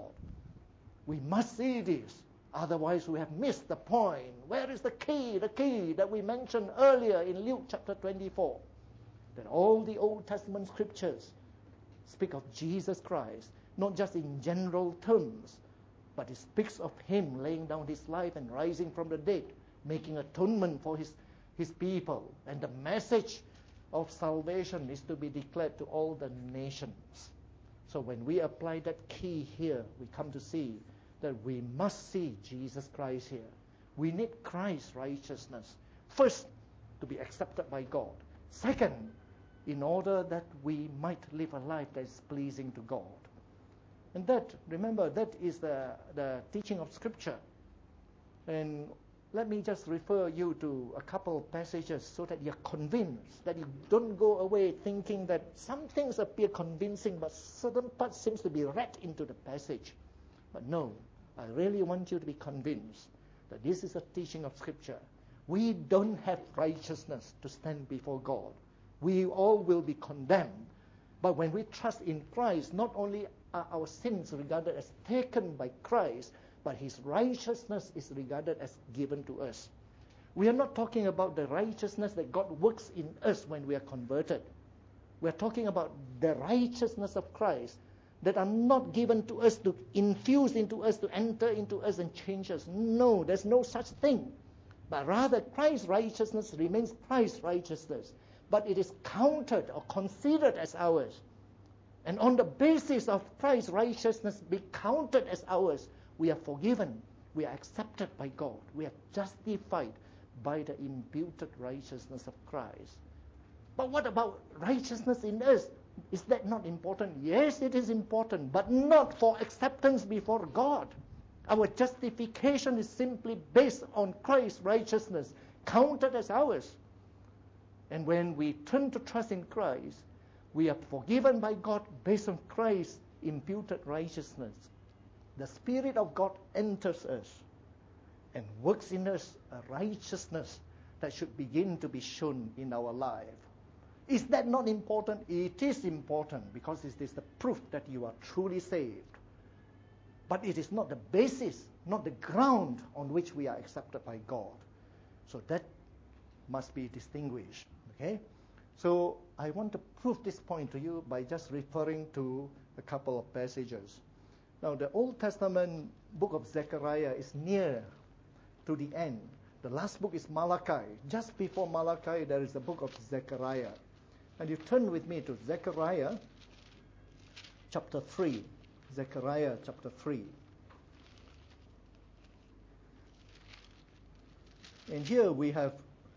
We must see this. Otherwise, we have missed the point. Where is the key? The key that we mentioned earlier in Luke chapter 24. That all the Old Testament scriptures speak of Jesus Christ, not just in general terms, but it speaks of him laying down his life and rising from the dead, making atonement for his people. And the message of salvation is to be declared to all the nations. So when we apply that key here, we come to see that we must see Jesus Christ here. We need Christ's righteousness. First, to be accepted by God. Second, in order that we might live a life that is pleasing to God. And that, remember, that is the teaching of Scripture. And let me just refer you to a couple of passages so that you're convinced, that you don't go away thinking that some things appear convincing, but certain parts seems to be read into the passage. But no, I really want you to be convinced that this is a teaching of Scripture. We don't have righteousness to stand before God. We all will be condemned. But when we trust in Christ, not only are our sins regarded as taken by Christ, but his righteousness is regarded as given to us. We are not talking about the righteousness that God works in us when we are converted. We are talking about the righteousness of Christ that are not given to us to infuse into us, to enter into us and change us. No, there's no such thing. But rather, Christ's righteousness remains Christ's righteousness. But it is counted or considered as ours. And on the basis of Christ's righteousness be counted as ours, we are forgiven. We are accepted by God. We are justified by the imputed righteousness of Christ. But what about righteousness in us? Is that not important? Yes, it is important, but not for acceptance before God. Our justification is simply based on Christ's righteousness, counted as ours. And when we turn to trust in Christ, we are forgiven by God based on Christ's imputed righteousness. The Spirit of God enters us and works in us a righteousness that should begin to be shown in our life. Is that not important? It is important because it is the proof that you are truly saved. But it is not the basis, not the ground on which we are accepted by God. So that must be distinguished. Okay? So I want to prove this point to you by just referring to a couple of passages. Now, the Old Testament book of Zechariah is near to the end. The last book is Malachi. Just before Malachi, there is the book of Zechariah. And you turn with me to Zechariah chapter 3. Zechariah chapter 3. And here we have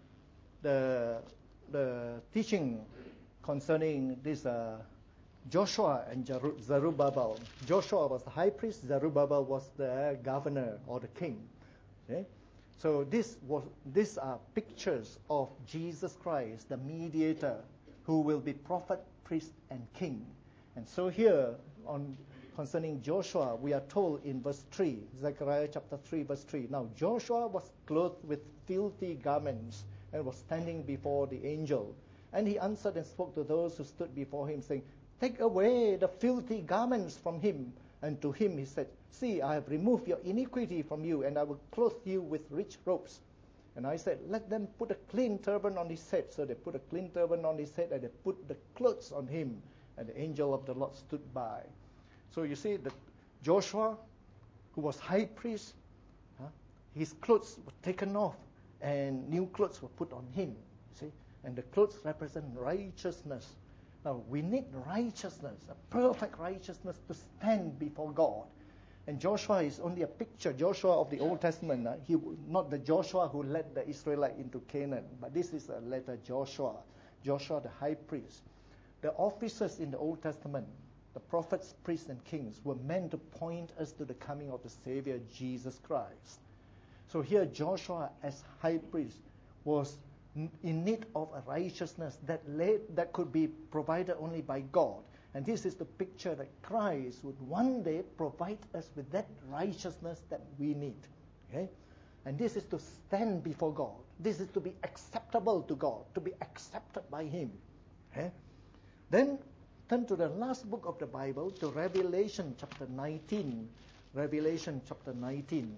the teaching concerning this Joshua and Zerubbabel. Joshua was the high priest, Zerubbabel was the governor or the king. Okay? So these are pictures of Jesus Christ, the mediator, who will be prophet, priest, and king. And so here, concerning Joshua, we are told in verse 3, Zechariah chapter 3, verse 3. Now Joshua was clothed with filthy garments and was standing before the angel. And he answered and spoke to those who stood before him, saying, "Take away the filthy garments from him." And to him he said, "See, I have removed your iniquity from you, and I will clothe you with rich robes." And I said, "Let them put a clean turban on his head." So they put a clean turban on his head, and they put the clothes on him. And the angel of the Lord stood by. So you see that Joshua, who was high priest, his clothes were taken off, and new clothes were put on him. See, and the clothes represent righteousness. Now, we need righteousness, a perfect righteousness to stand before God. And Joshua is only a picture, Joshua of the Old Testament. Not the Joshua who led the Israelites into Canaan, but this is a later Joshua, Joshua the high priest. The officers in the Old Testament, the prophets, priests, and kings, were meant to point us to the coming of the Savior, Jesus Christ. So here Joshua as high priest was in need of a righteousness that could be provided only by God. And this is the picture that Christ would one day provide us with that righteousness that we need. Okay? And this is to stand before God. This is to be acceptable to God, to be accepted by Him. Okay? Then turn to the last book of the Bible, to Revelation chapter 19. Revelation chapter 19.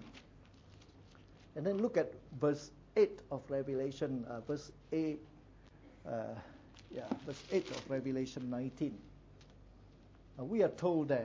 And then look at verse 8 of Revelation, verse 8 of Revelation 19. We are told there,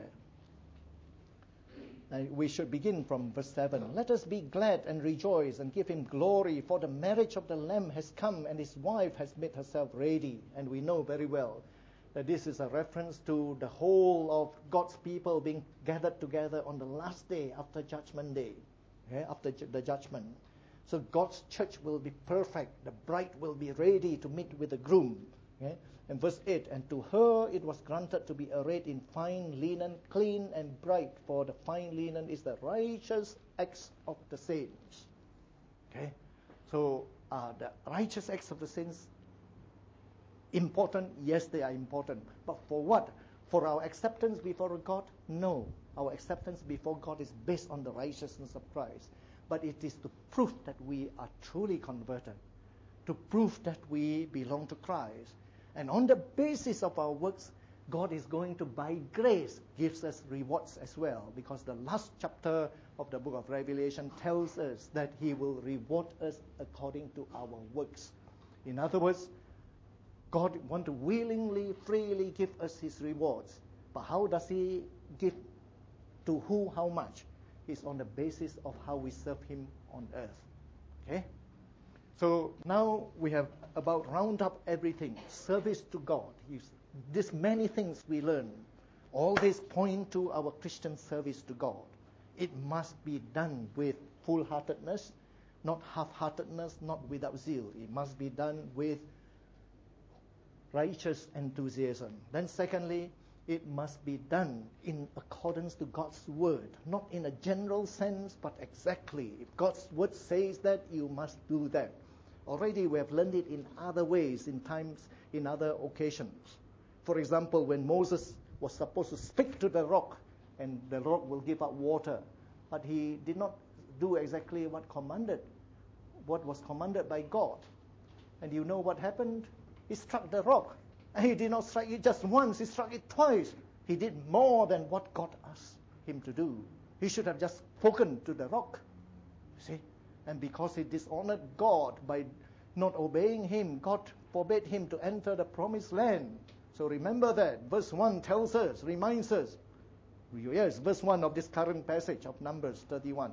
we should begin from verse 7. "Let us be glad and rejoice and give him glory, for the marriage of the Lamb has come, and his wife has made herself ready." And we know very well that this is a reference to the whole of God's people being gathered together on the last day after Judgment Day, after the judgment. So God's church will be perfect. The bride will be ready to meet with the groom. Okay? And verse 8, "And to her it was granted to be arrayed in fine linen, clean and bright, for the fine linen is the righteous acts of the saints." Okay? So the righteous acts of the saints important? Yes, they are important. But for what? For our acceptance before God? No. Our acceptance before God is based on the righteousness of Christ. But it is to prove that we are truly converted, to prove that we belong to Christ. And on the basis of our works, God is going to, by grace, gives us rewards as well. Because the last chapter of the book of Revelation tells us that He will reward us according to our works. In other words, God wants to willingly, freely give us His rewards. But how does He give? To who, how much? It's on the basis of how we serve Him on earth. Okay? So now we have about round up everything. Service to God. These many things we learn. All this point to our Christian service to God. It must be done with full-heartedness, not half-heartedness, not without zeal. It must be done with righteous enthusiasm. Then secondly, it must be done in accordance to God's word, not in a general sense, but exactly. If God's word says that, you must do that. Already we have learned it in other ways, in other occasions. For example, when Moses was supposed to speak to the rock, and the rock will give out water, but he did not do exactly what was commanded by God. And you know what happened? He struck the rock. And he did not strike it just once, he struck it twice. He did more than what God asked him to do. He should have just spoken to the rock. See? And because he dishonored God by not obeying Him, God forbade him to enter the promised land. So remember that. Verse 1 tells us, reminds us. Yes, verse 1 of this current passage of Numbers 31.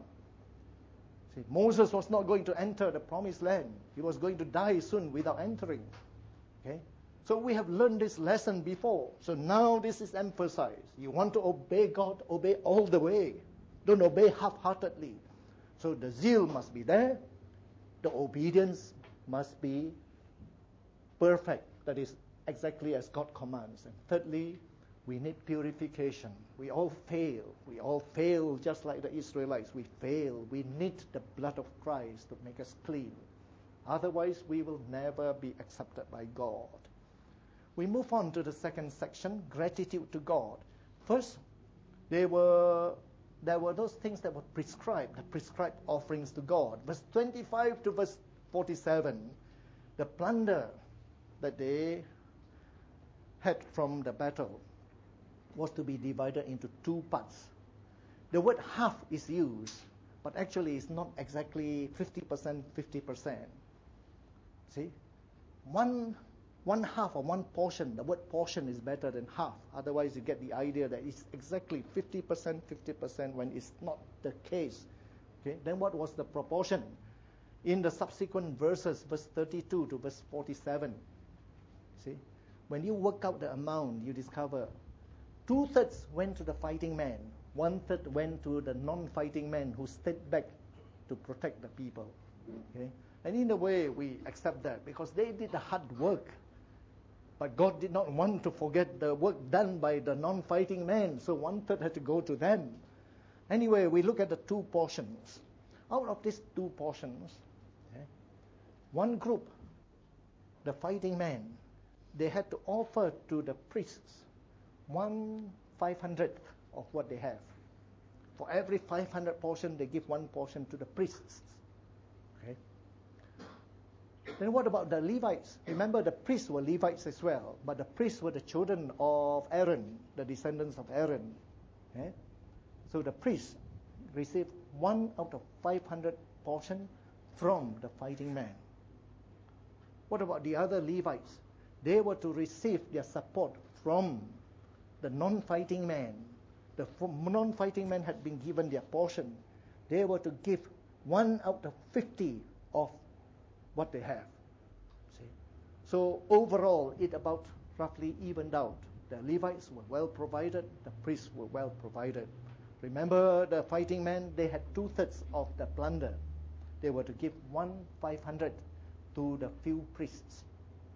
See, Moses was not going to enter the promised land. He was going to die soon without entering. Okay? So we have learned this lesson before. So now this is emphasized. You want to obey God, obey all the way. Don't obey half-heartedly. So the zeal must be there. The obedience must be perfect. That is exactly as God commands. And thirdly, we need purification. We all fail. We all fail just like the Israelites. We fail. We need the blood of Christ to make us clean. Otherwise, we will never be accepted by God. We move on to the second section, gratitude to God. First, there were those things that were prescribed, the prescribed offerings to God. Verse 25 to verse 47, the plunder that they had from the battle was to be divided into two parts. The word half is used, but actually it's not exactly 50%, 50%. See? One half or one portion, the word portion is better than half. Otherwise you get the idea that it's exactly 50%, 50% when it's not the case. Okay? Then what was the proportion? In the subsequent verses, verse 32 to verse 47, see? When you work out the amount, you discover 2/3 went to the fighting man, 1/3 went to the non-fighting men who stayed back to protect the people. Okay? And in a way, we accept that because they did the hard work. But God did not want to forget the work done by the non-fighting men, so 1/3 had to go to them. Anyway, we look at the two portions. Out of these two portions, okay, one group, the fighting men, they had to offer to the priests 1/500th of what they have. For every 500 portion, they give one portion to the priests. Okay. Then what about the Levites? Remember, the priests were Levites as well, but the priests were the children of Aaron, the descendants of Aaron. Okay. So the priests received 1 out of 500 portion from the fighting man. What about the other Levites? They were to receive their support from the non-fighting man. The non-fighting men had been given their portion. They were to give 1 out of 50 of what they have. See? So overall, it about roughly evened out. The Levites were well provided. The priests were well provided. Remember, the fighting men, they had 2/3 of the plunder. They were to give 1/500 to the few priests.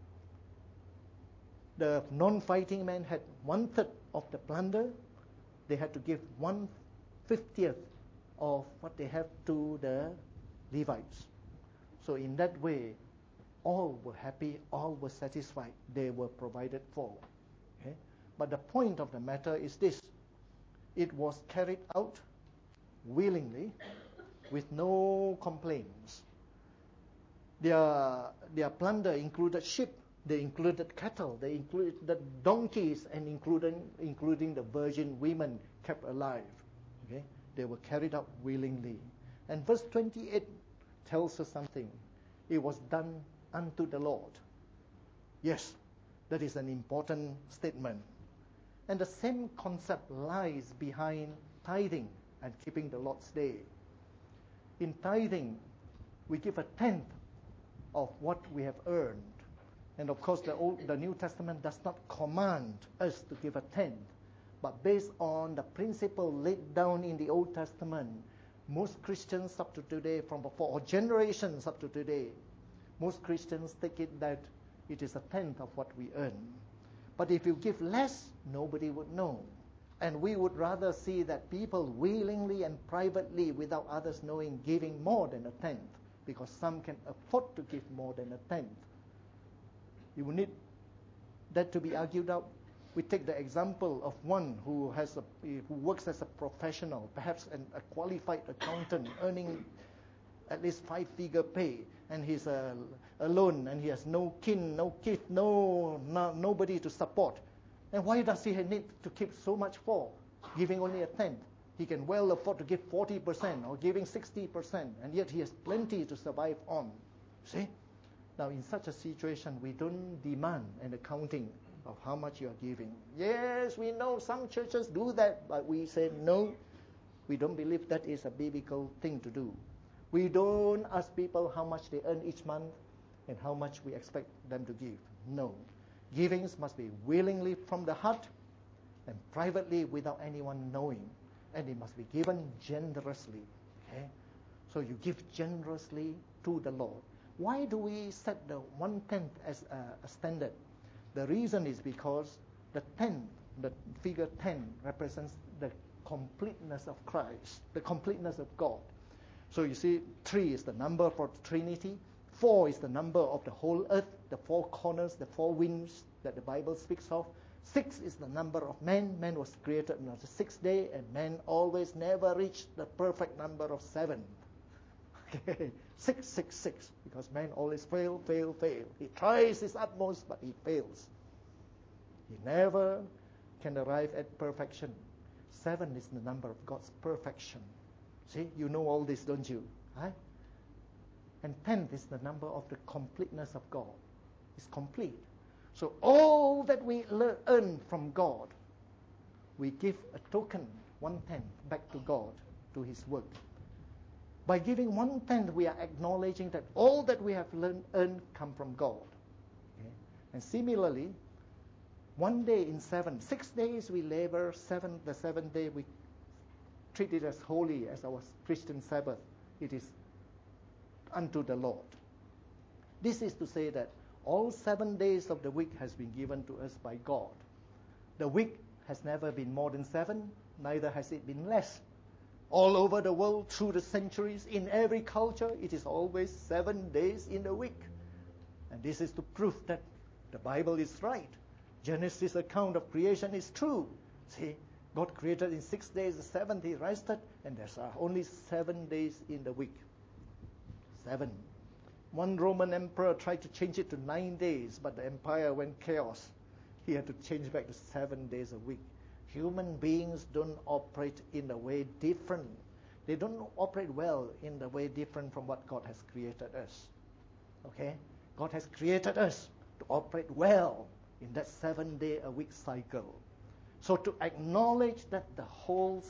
The non-fighting men had 1/3 of the plunder. They had to give 1/50th of what they have to the Levites. So in that way, all were happy, all were satisfied. They were provided for. Okay? But the point of the matter is this. It was carried out willingly with no complaints. Their plunder included sheep. They included cattle. They included the donkeys, and including the virgin women kept alive. Okay? They were carried out willingly. And verse 28 tells us something. It was done unto the Lord. Yes, that is an important statement. And the same concept lies behind tithing and keeping the Lord's Day. In tithing, we give 1/10 of what we have earned. And of course, the New Testament does not command us to give 1/10. But based on the principle laid down in the Old Testament, most Christians up to today, from before, or generations up to today, most Christians take it that it is 1/10 of what we earn. But if you give less, nobody would know. And we would rather see that people willingly and privately, without others knowing, giving more than 1/10, because some can afford to give more than 1/10. You will need that to be argued out. We take the example of one who works as a professional, perhaps a qualified accountant, earning at least 5-figure pay, and he's alone, and he has no kin, no kith, nobody to support. And why does he need to keep so much for, giving only 1/10? He can well afford to give 40% or giving 60%, and yet he has plenty to survive on. See? Now, in such a situation, we don't demand an accounting of how much you are giving. Yes, we know some churches do that, but we say no, we don't believe that is a biblical thing to do. We don't ask people how much they earn each month and how much we expect them to give. No. Givings must be willingly from the heart and privately without anyone knowing. And it must be given generously. Okay? So you give generously to the Lord. Why do we set the 1/10 as a standard? The reason is because the figure 10 represents the completeness of Christ, the completeness of God. So you see, 3 is the number for the Trinity. 4 is the number of the whole earth, the 4 corners, the 4 winds that the Bible speaks of. 6 is the number of man. Man was created on the 6th day, and man always never reached the perfect number of 7. Okay, 666, because man always fail. He tries his utmost, but he fails. He never can arrive at perfection. 7 is the number of God's perfection. See, you know all this, don't you? Right? And 10 is the number of the completeness of God. It's complete. So all that we earn from God, we give a token, 1/10, back to God, to His work. By giving 1/10, we are acknowledging that all that we have earned come from God. Okay? And similarly, 1 day in 7, 6 days we labor, the 7th day we treat it as holy, as our Christian Sabbath. It is unto the Lord. This is to say that all 7 days of the week has been given to us by God. The week has never been more than 7, neither has it been less. All over the world, through the centuries, in every culture, it is always 7 days in the week. And this is to prove that the Bible is right. Genesis' account of creation is true. See, God created in 6 days, the 7th He rested, and there are only 7 days in the week. 7. One Roman emperor tried to change it to 9 days, but the empire went chaos. He had to change back to 7 days a week. Human beings don't operate in a way different. They don't operate well in the way different from what God has created us. Okay? God has created us to operate well in that 7-day-a-week cycle. So to acknowledge that the whole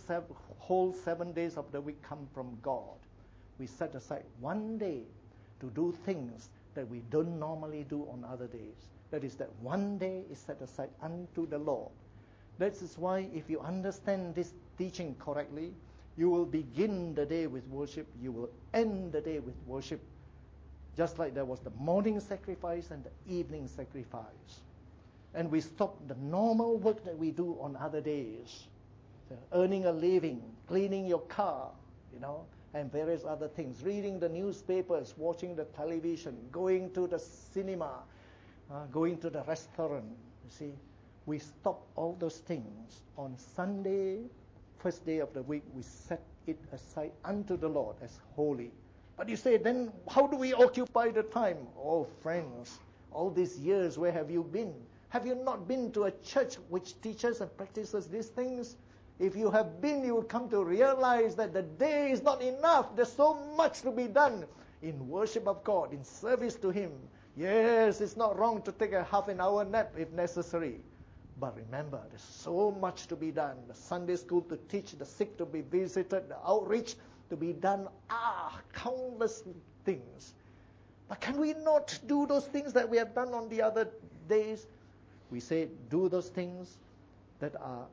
7 days of the week come from God, we set aside 1 day to do things that we don't normally do on other days. That is, that 1 day is set aside unto the Lord. That is why if you understand this teaching correctly, you will begin the day with worship, you will end the day with worship. Just like there was the morning sacrifice and the evening sacrifice. And we stop the normal work that we do on other days. So earning a living, cleaning your car, and various other things. Reading the newspapers, watching the television, going to the cinema, going to the restaurant. You see, we stop all those things. On Sunday, first day of the week, we set it aside unto the Lord as holy. But you say, then how do we occupy the time? Oh, friends, all these years, where have you been? Have you not been to a church which teaches and practices these things? If you have been, you will come to realize that the day is not enough. There's so much to be done in worship of God, in service to Him. Yes, it's not wrong to take a half an hour nap if necessary. But remember, there's so much to be done. The Sunday school to teach, the sick to be visited, the outreach to be done. Countless things. But can we not do those things that we have done on the other days? We say, do those things that are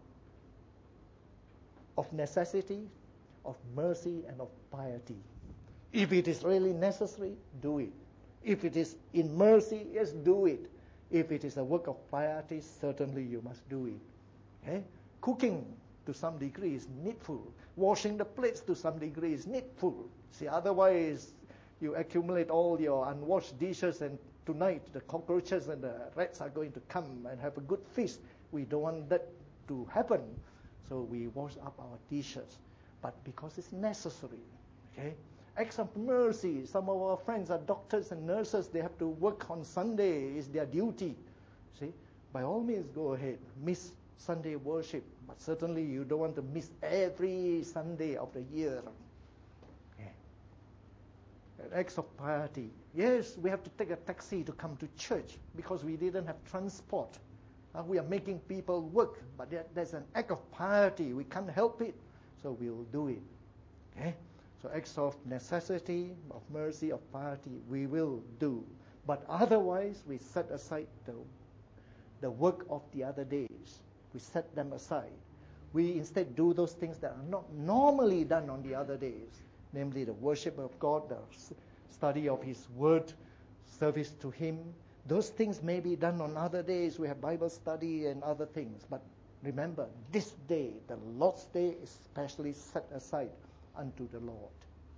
of necessity, of mercy, and of piety. If it is really necessary, do it. If it is in mercy, yes, do it. If it is a work of piety, certainly you must do it. Okay? Cooking to some degree is needful. Washing the plates to some degree is needful. See, otherwise you accumulate all your unwashed dishes, and tonight the cockroaches and the rats are going to come and have a good feast. We don't want that to happen. So we wash up our dishes. But because it's necessary. Okay? Acts of mercy. Some of our friends are doctors and nurses. They have to work on Sunday. It's their duty. See? By all means, go ahead. Miss Sunday worship. But certainly you don't want to miss every Sunday of the year. Okay. Acts of piety. Yes, we have to take a taxi to come to church because we didn't have transport. We are making people work, but there's an act of piety. We can't help it, so we'll do it. Okay? So acts of necessity, of mercy, of piety, we will do. But otherwise, we set aside the work of the other days. We set them aside. We instead do those things that are not normally done on the other days, namely the worship of God, the study of His Word, service to Him. Those things may be done on other days. We have Bible study and other things. But remember, this day, the Lord's Day, is specially set aside unto the Lord.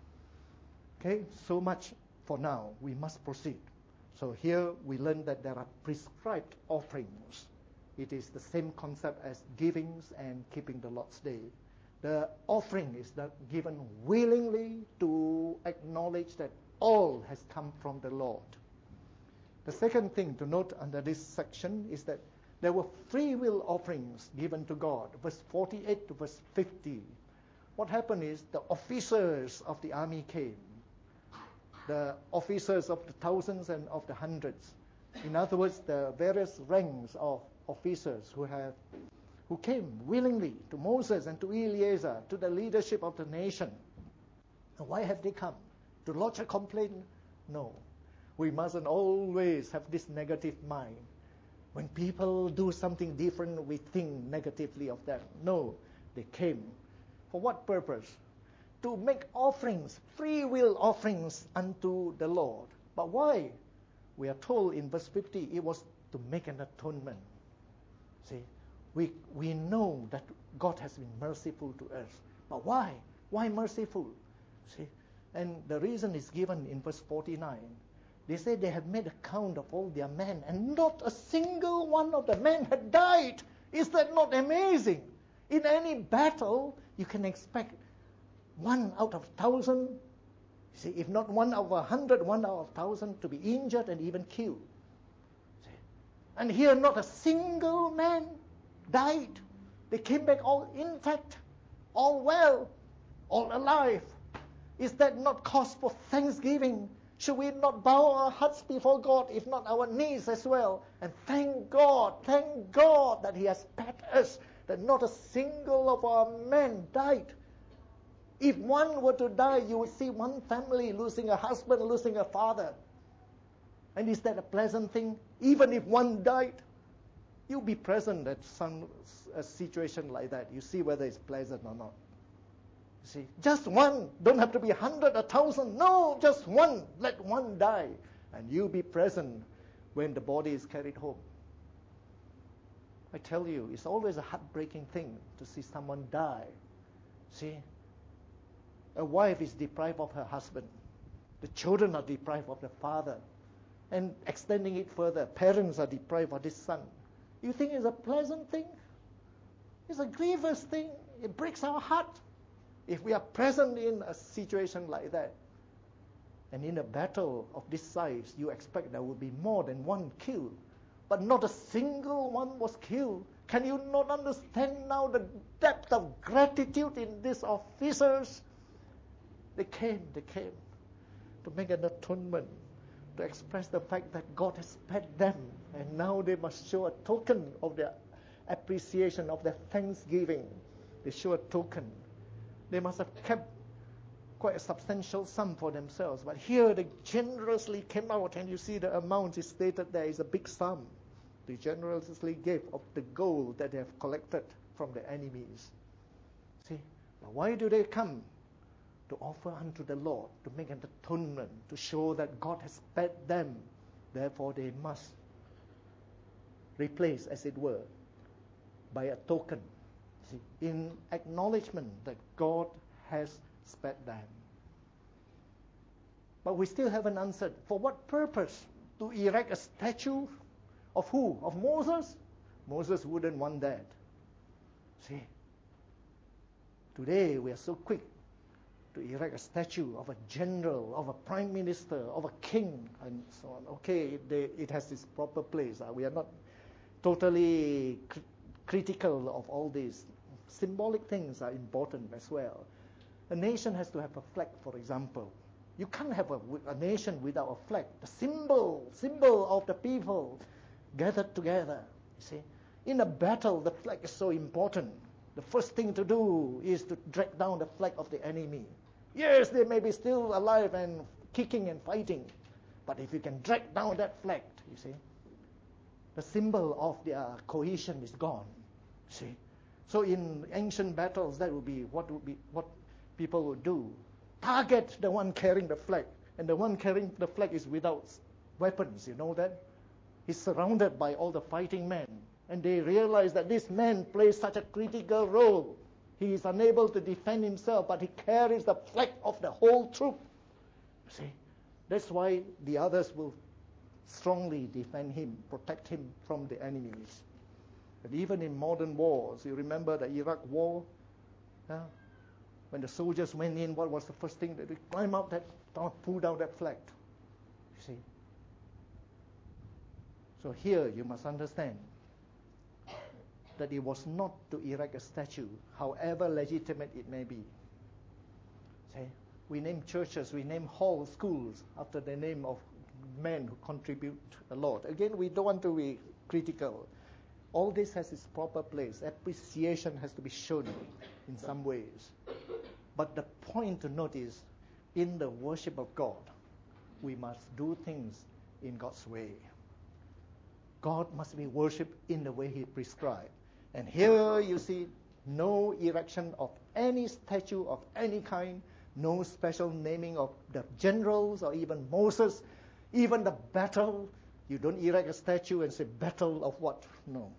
Okay, so much for now. We must proceed. So here we learn that there are prescribed offerings. It is the same concept as givings and keeping the Lord's Day. The offering is given willingly to acknowledge that all has come from the Lord. The second thing to note under this section is that there were free will offerings given to God. Verse 48 to verse 50. What happened is the officers of the army came. The officers of the thousands and of the hundreds. In other words, the various ranks of officers who came willingly to Moses and to Eleazar, to the leadership of the nation. And why have they come? To lodge a complaint? No. We mustn't always have this negative mind. When people do something different, we think negatively of them. No, they came. For what purpose? To make offerings, free will offerings unto the Lord. But why? We are told in verse 50, it was to make an atonement. See, we know that God has been merciful to us. But why? Why merciful? See, and the reason is given in verse 49. They say they have made a count of all their men, and not a single one of the men had died. Is that not amazing? In any battle, you can expect 1 out of 1,000, see, if not 1 out of 100, 1 out of 1,000 to be injured and even killed. See? And here not a single man died. They came back all intact, all well, all alive. Is that not cause for thanksgiving? Should we not bow our hearts before God, if not our knees as well? And thank God that He has spared us, that not a single of our men died. If one were to die, you would see one family losing a husband, losing a father. And is that a pleasant thing? Even if one died, you'll be present at a situation like that. You see whether it's pleasant or not. You see, just one. Don't have to be 100, 1,000. No, just one. Let one die. And you'll be present when the body is carried home. I tell you, it's always a heartbreaking thing to see someone die. See, a wife is deprived of her husband. The children are deprived of the father. And extending it further, parents are deprived of this son. You think it's a pleasant thing? It's a grievous thing. It breaks our heart. If we are present in a situation like that, and in a battle of this size, you expect there will be more than one killed, but not a single one was killed. Can you not understand now the depth of gratitude in these officers? They came to make an atonement, to express the fact that God has spared them, and now they must show a token of their appreciation, of their thanksgiving. They show a token. They must have kept quite a substantial sum for themselves, but here they generously came out, and you see the amount is stated there is a big sum. They generously gave of the gold that they have collected from the enemies. See, now why do they come? To offer unto the Lord, to make an atonement, to show that God has spared them. Therefore they must replace, as it were, by a token, see, in acknowledgement that God has spared them. But we still haven't answered. For what purpose? To erect a statue of who? Of Moses? Moses wouldn't want that. See, today we are so quick to erect a statue of a general, of a prime minister, of a king, and so on. Okay, it has its proper place. We are not totally critical of all these. Symbolic things are important as well. A nation has to have a flag, for example. You can't have a nation without a flag. The symbol of the people gathered together. You see, in a battle, the flag is so important. The first thing to do is to drag down the flag of the enemy. Yes, they may be still alive and kicking and fighting, but if you can drag down that flag, you see, the symbol of their cohesion is gone. See, so in ancient battles, that would be what people would do. Target the one carrying the flag, and the one carrying the flag is without weapons. You know that? He's surrounded by all the fighting men, and they realize that this man plays such a critical role. He is unable to defend himself, but he carries the flag of the whole troop. See, that's why the others will strongly defend him, protect him from the enemies. And even in modern wars, you remember the Iraq War? When the soldiers went in, what was the first thing? They climb up that, pull down that flag. You see? So here you must understand that it was not to erect a statue, however legitimate it may be. See? We name churches, we name halls, schools, after the name of men who contribute a lot. Again, we don't want to be critical. All this has its proper place. Appreciation has to be shown in some ways. But the point to note is, in the worship of God, we must do things in God's way. God must be worshipped in the way He prescribed. And here you see no erection of any statue of any kind, no special naming of the generals or even Moses, even the battle. You don't erect a statue and say, battle of what? No.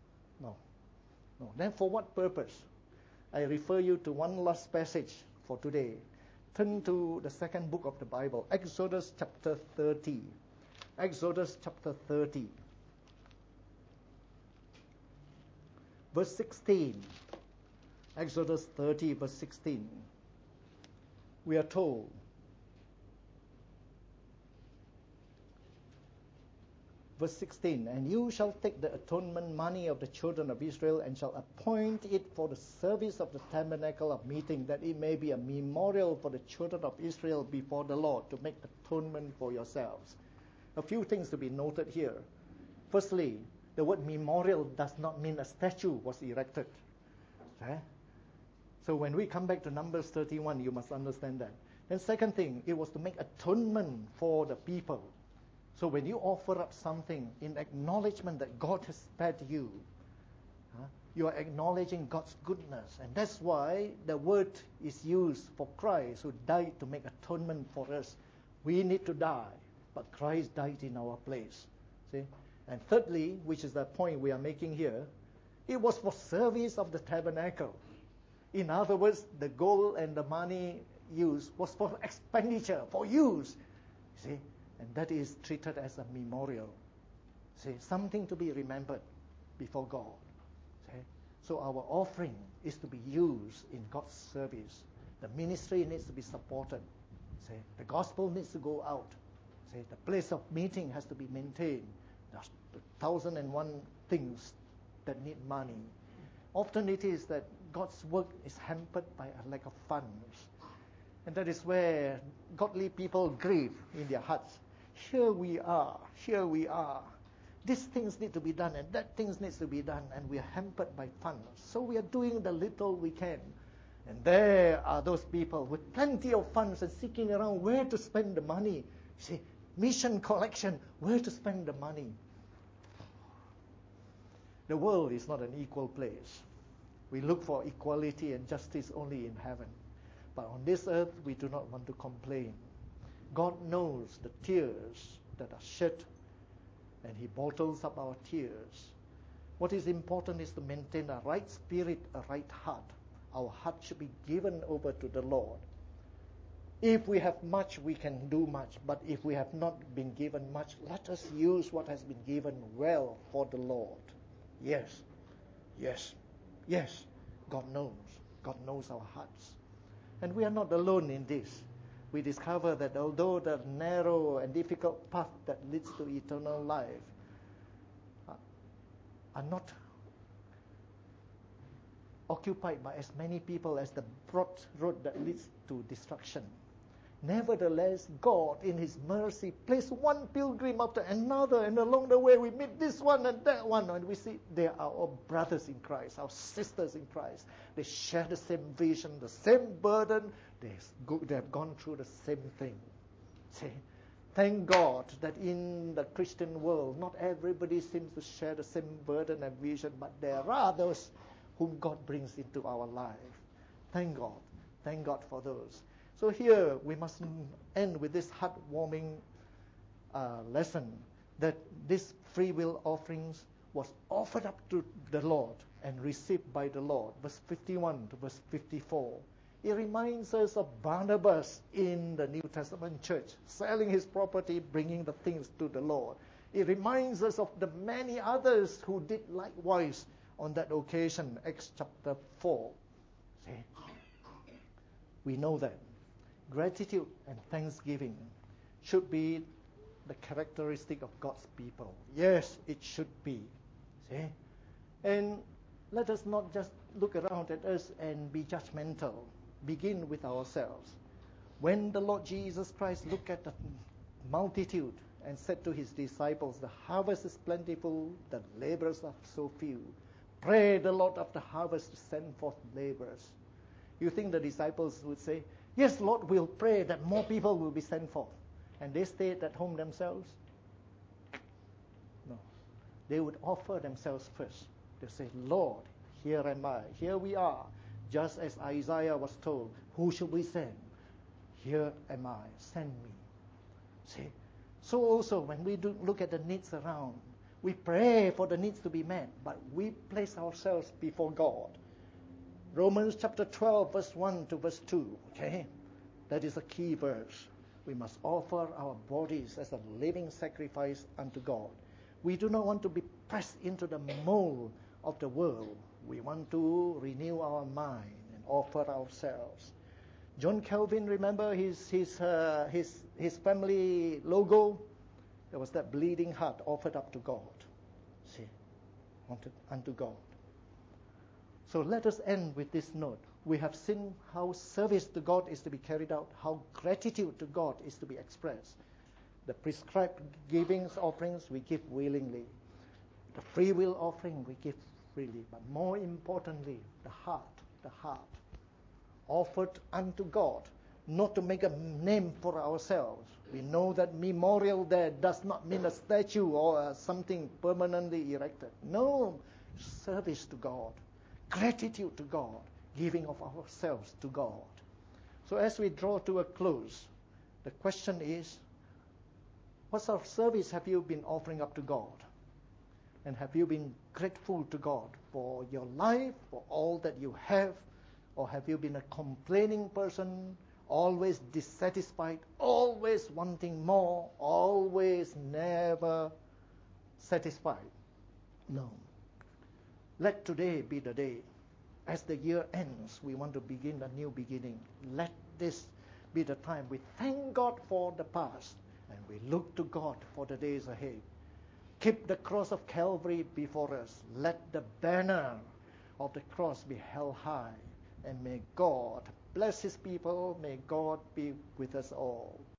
Then for what purpose? I refer you to one last passage for today. Turn to the second book of the Bible, Exodus chapter 30. Exodus chapter 30. Verse 16. Exodus 30, verse 16. We are told, verse 16, and you shall take the atonement money of the children of Israel and shall appoint it for the service of the tabernacle of meeting, that it may be a memorial for the children of Israel before the Lord, to make atonement for yourselves. A few things to be noted here. Firstly, the word memorial does not mean a statue was erected. Okay? So when we come back to Numbers 31, you must understand that. Then second thing, it was to make atonement for the people. So when you offer up something in acknowledgement that God has spared you, you are acknowledging God's goodness. And that's why the word is used for Christ, who died to make atonement for us. We need to die, but Christ died in our place. See? And thirdly, which is the point we are making here, it was for service of the tabernacle. In other words, the gold and the money used was for expenditure, for use. See? And that is treated as a memorial. See? Something to be remembered before God. See? So our offering is to be used in God's service. The ministry needs to be supported. See? The gospel needs to go out. See? The place of meeting has to be maintained. There's 1,001 things that need money. Often it is that God's work is hampered by a lack of funds. And that is where godly people grieve in their hearts. Here we are. These things need to be done and that things needs to be done, and we are hampered by funds. So we are doing the little we can. And there are those people with plenty of funds and seeking around where to spend the money. You see, mission collection, where to spend the money. The world is not an equal place. We look for equality and justice only in heaven. But on this earth, we do not want to complain. God knows the tears that are shed, and He bottles up our tears. What is important is to maintain a right spirit, a right heart. Our heart should be given over to the Lord. If we have much, we can do much. But if we have not been given much, let us use what has been given well for the Lord. Yes. God knows. God knows our hearts. And we are not alone in this. We discover that although the narrow and difficult path that leads to eternal life are not occupied by as many people as the broad road that leads to destruction, Nevertheless, God, in His mercy, placed one pilgrim after another, and along the way we meet this one and that one, and we see they are all brothers in Christ, our sisters in Christ. They share the same vision, the same burden. They have gone through the same thing. See, thank God that in the Christian world, not everybody seems to share the same burden and vision, but there are those whom God brings into our life. Thank God. Thank God for those. So here we must end with this heartwarming lesson that this free will offerings was offered up to the Lord and received by the Lord. Verse 51 to verse 54. It reminds us of Barnabas in the New Testament church, selling his property, bringing the things to the Lord. It reminds us of the many others who did likewise on that occasion, Acts chapter 4. See? We know that gratitude and thanksgiving should be the characteristic of God's people. Yes, it should be. See? And let us not just look around at us and be judgmental. Begin with ourselves. When the Lord Jesus Christ looked at the multitude and said to His disciples, the harvest is plentiful, the laborers are so few. Pray the Lord of the harvest to send forth laborers. You think the disciples would say, yes, Lord, we'll pray that more people will be sent forth. And they stayed at home themselves? No. They would offer themselves first. They say, Lord, here am I. Here we are. Just as Isaiah was told, who shall we send? Here am I. Send me. See? So also when we do look at the needs around, we pray for the needs to be met, but we place ourselves before God. Romans chapter 12, verse 1 to verse 2. Okay? That is a key verse. We must offer our bodies as a living sacrifice unto God. We do not want to be pressed into the mold of the world. We want to renew our mind and offer ourselves. John Calvin, remember his family logo? There was that bleeding heart offered up to God. See, unto God. So let us end with this note. We have seen how service to God is to be carried out, how gratitude to God is to be expressed. The prescribed givings, offerings, we give willingly. The free will offering, we give freely. But more importantly, the heart, offered unto God, not to make a name for ourselves. We know that memorial there does not mean a statue or something permanently erected. No, service to God. Gratitude to God, giving of ourselves to God. So as we draw to a close, the question is, what sort of service have you been offering up to God? And have you been grateful to God for your life, for all that you have? Or have you been a complaining person, always dissatisfied, always wanting more, always never satisfied? No. Let today be the day. As the year ends, we want to begin a new beginning. Let this be the time we thank God for the past and we look to God for the days ahead. Keep the cross of Calvary before us. Let the banner of the cross be held high. And may God bless His people. May God be with us all.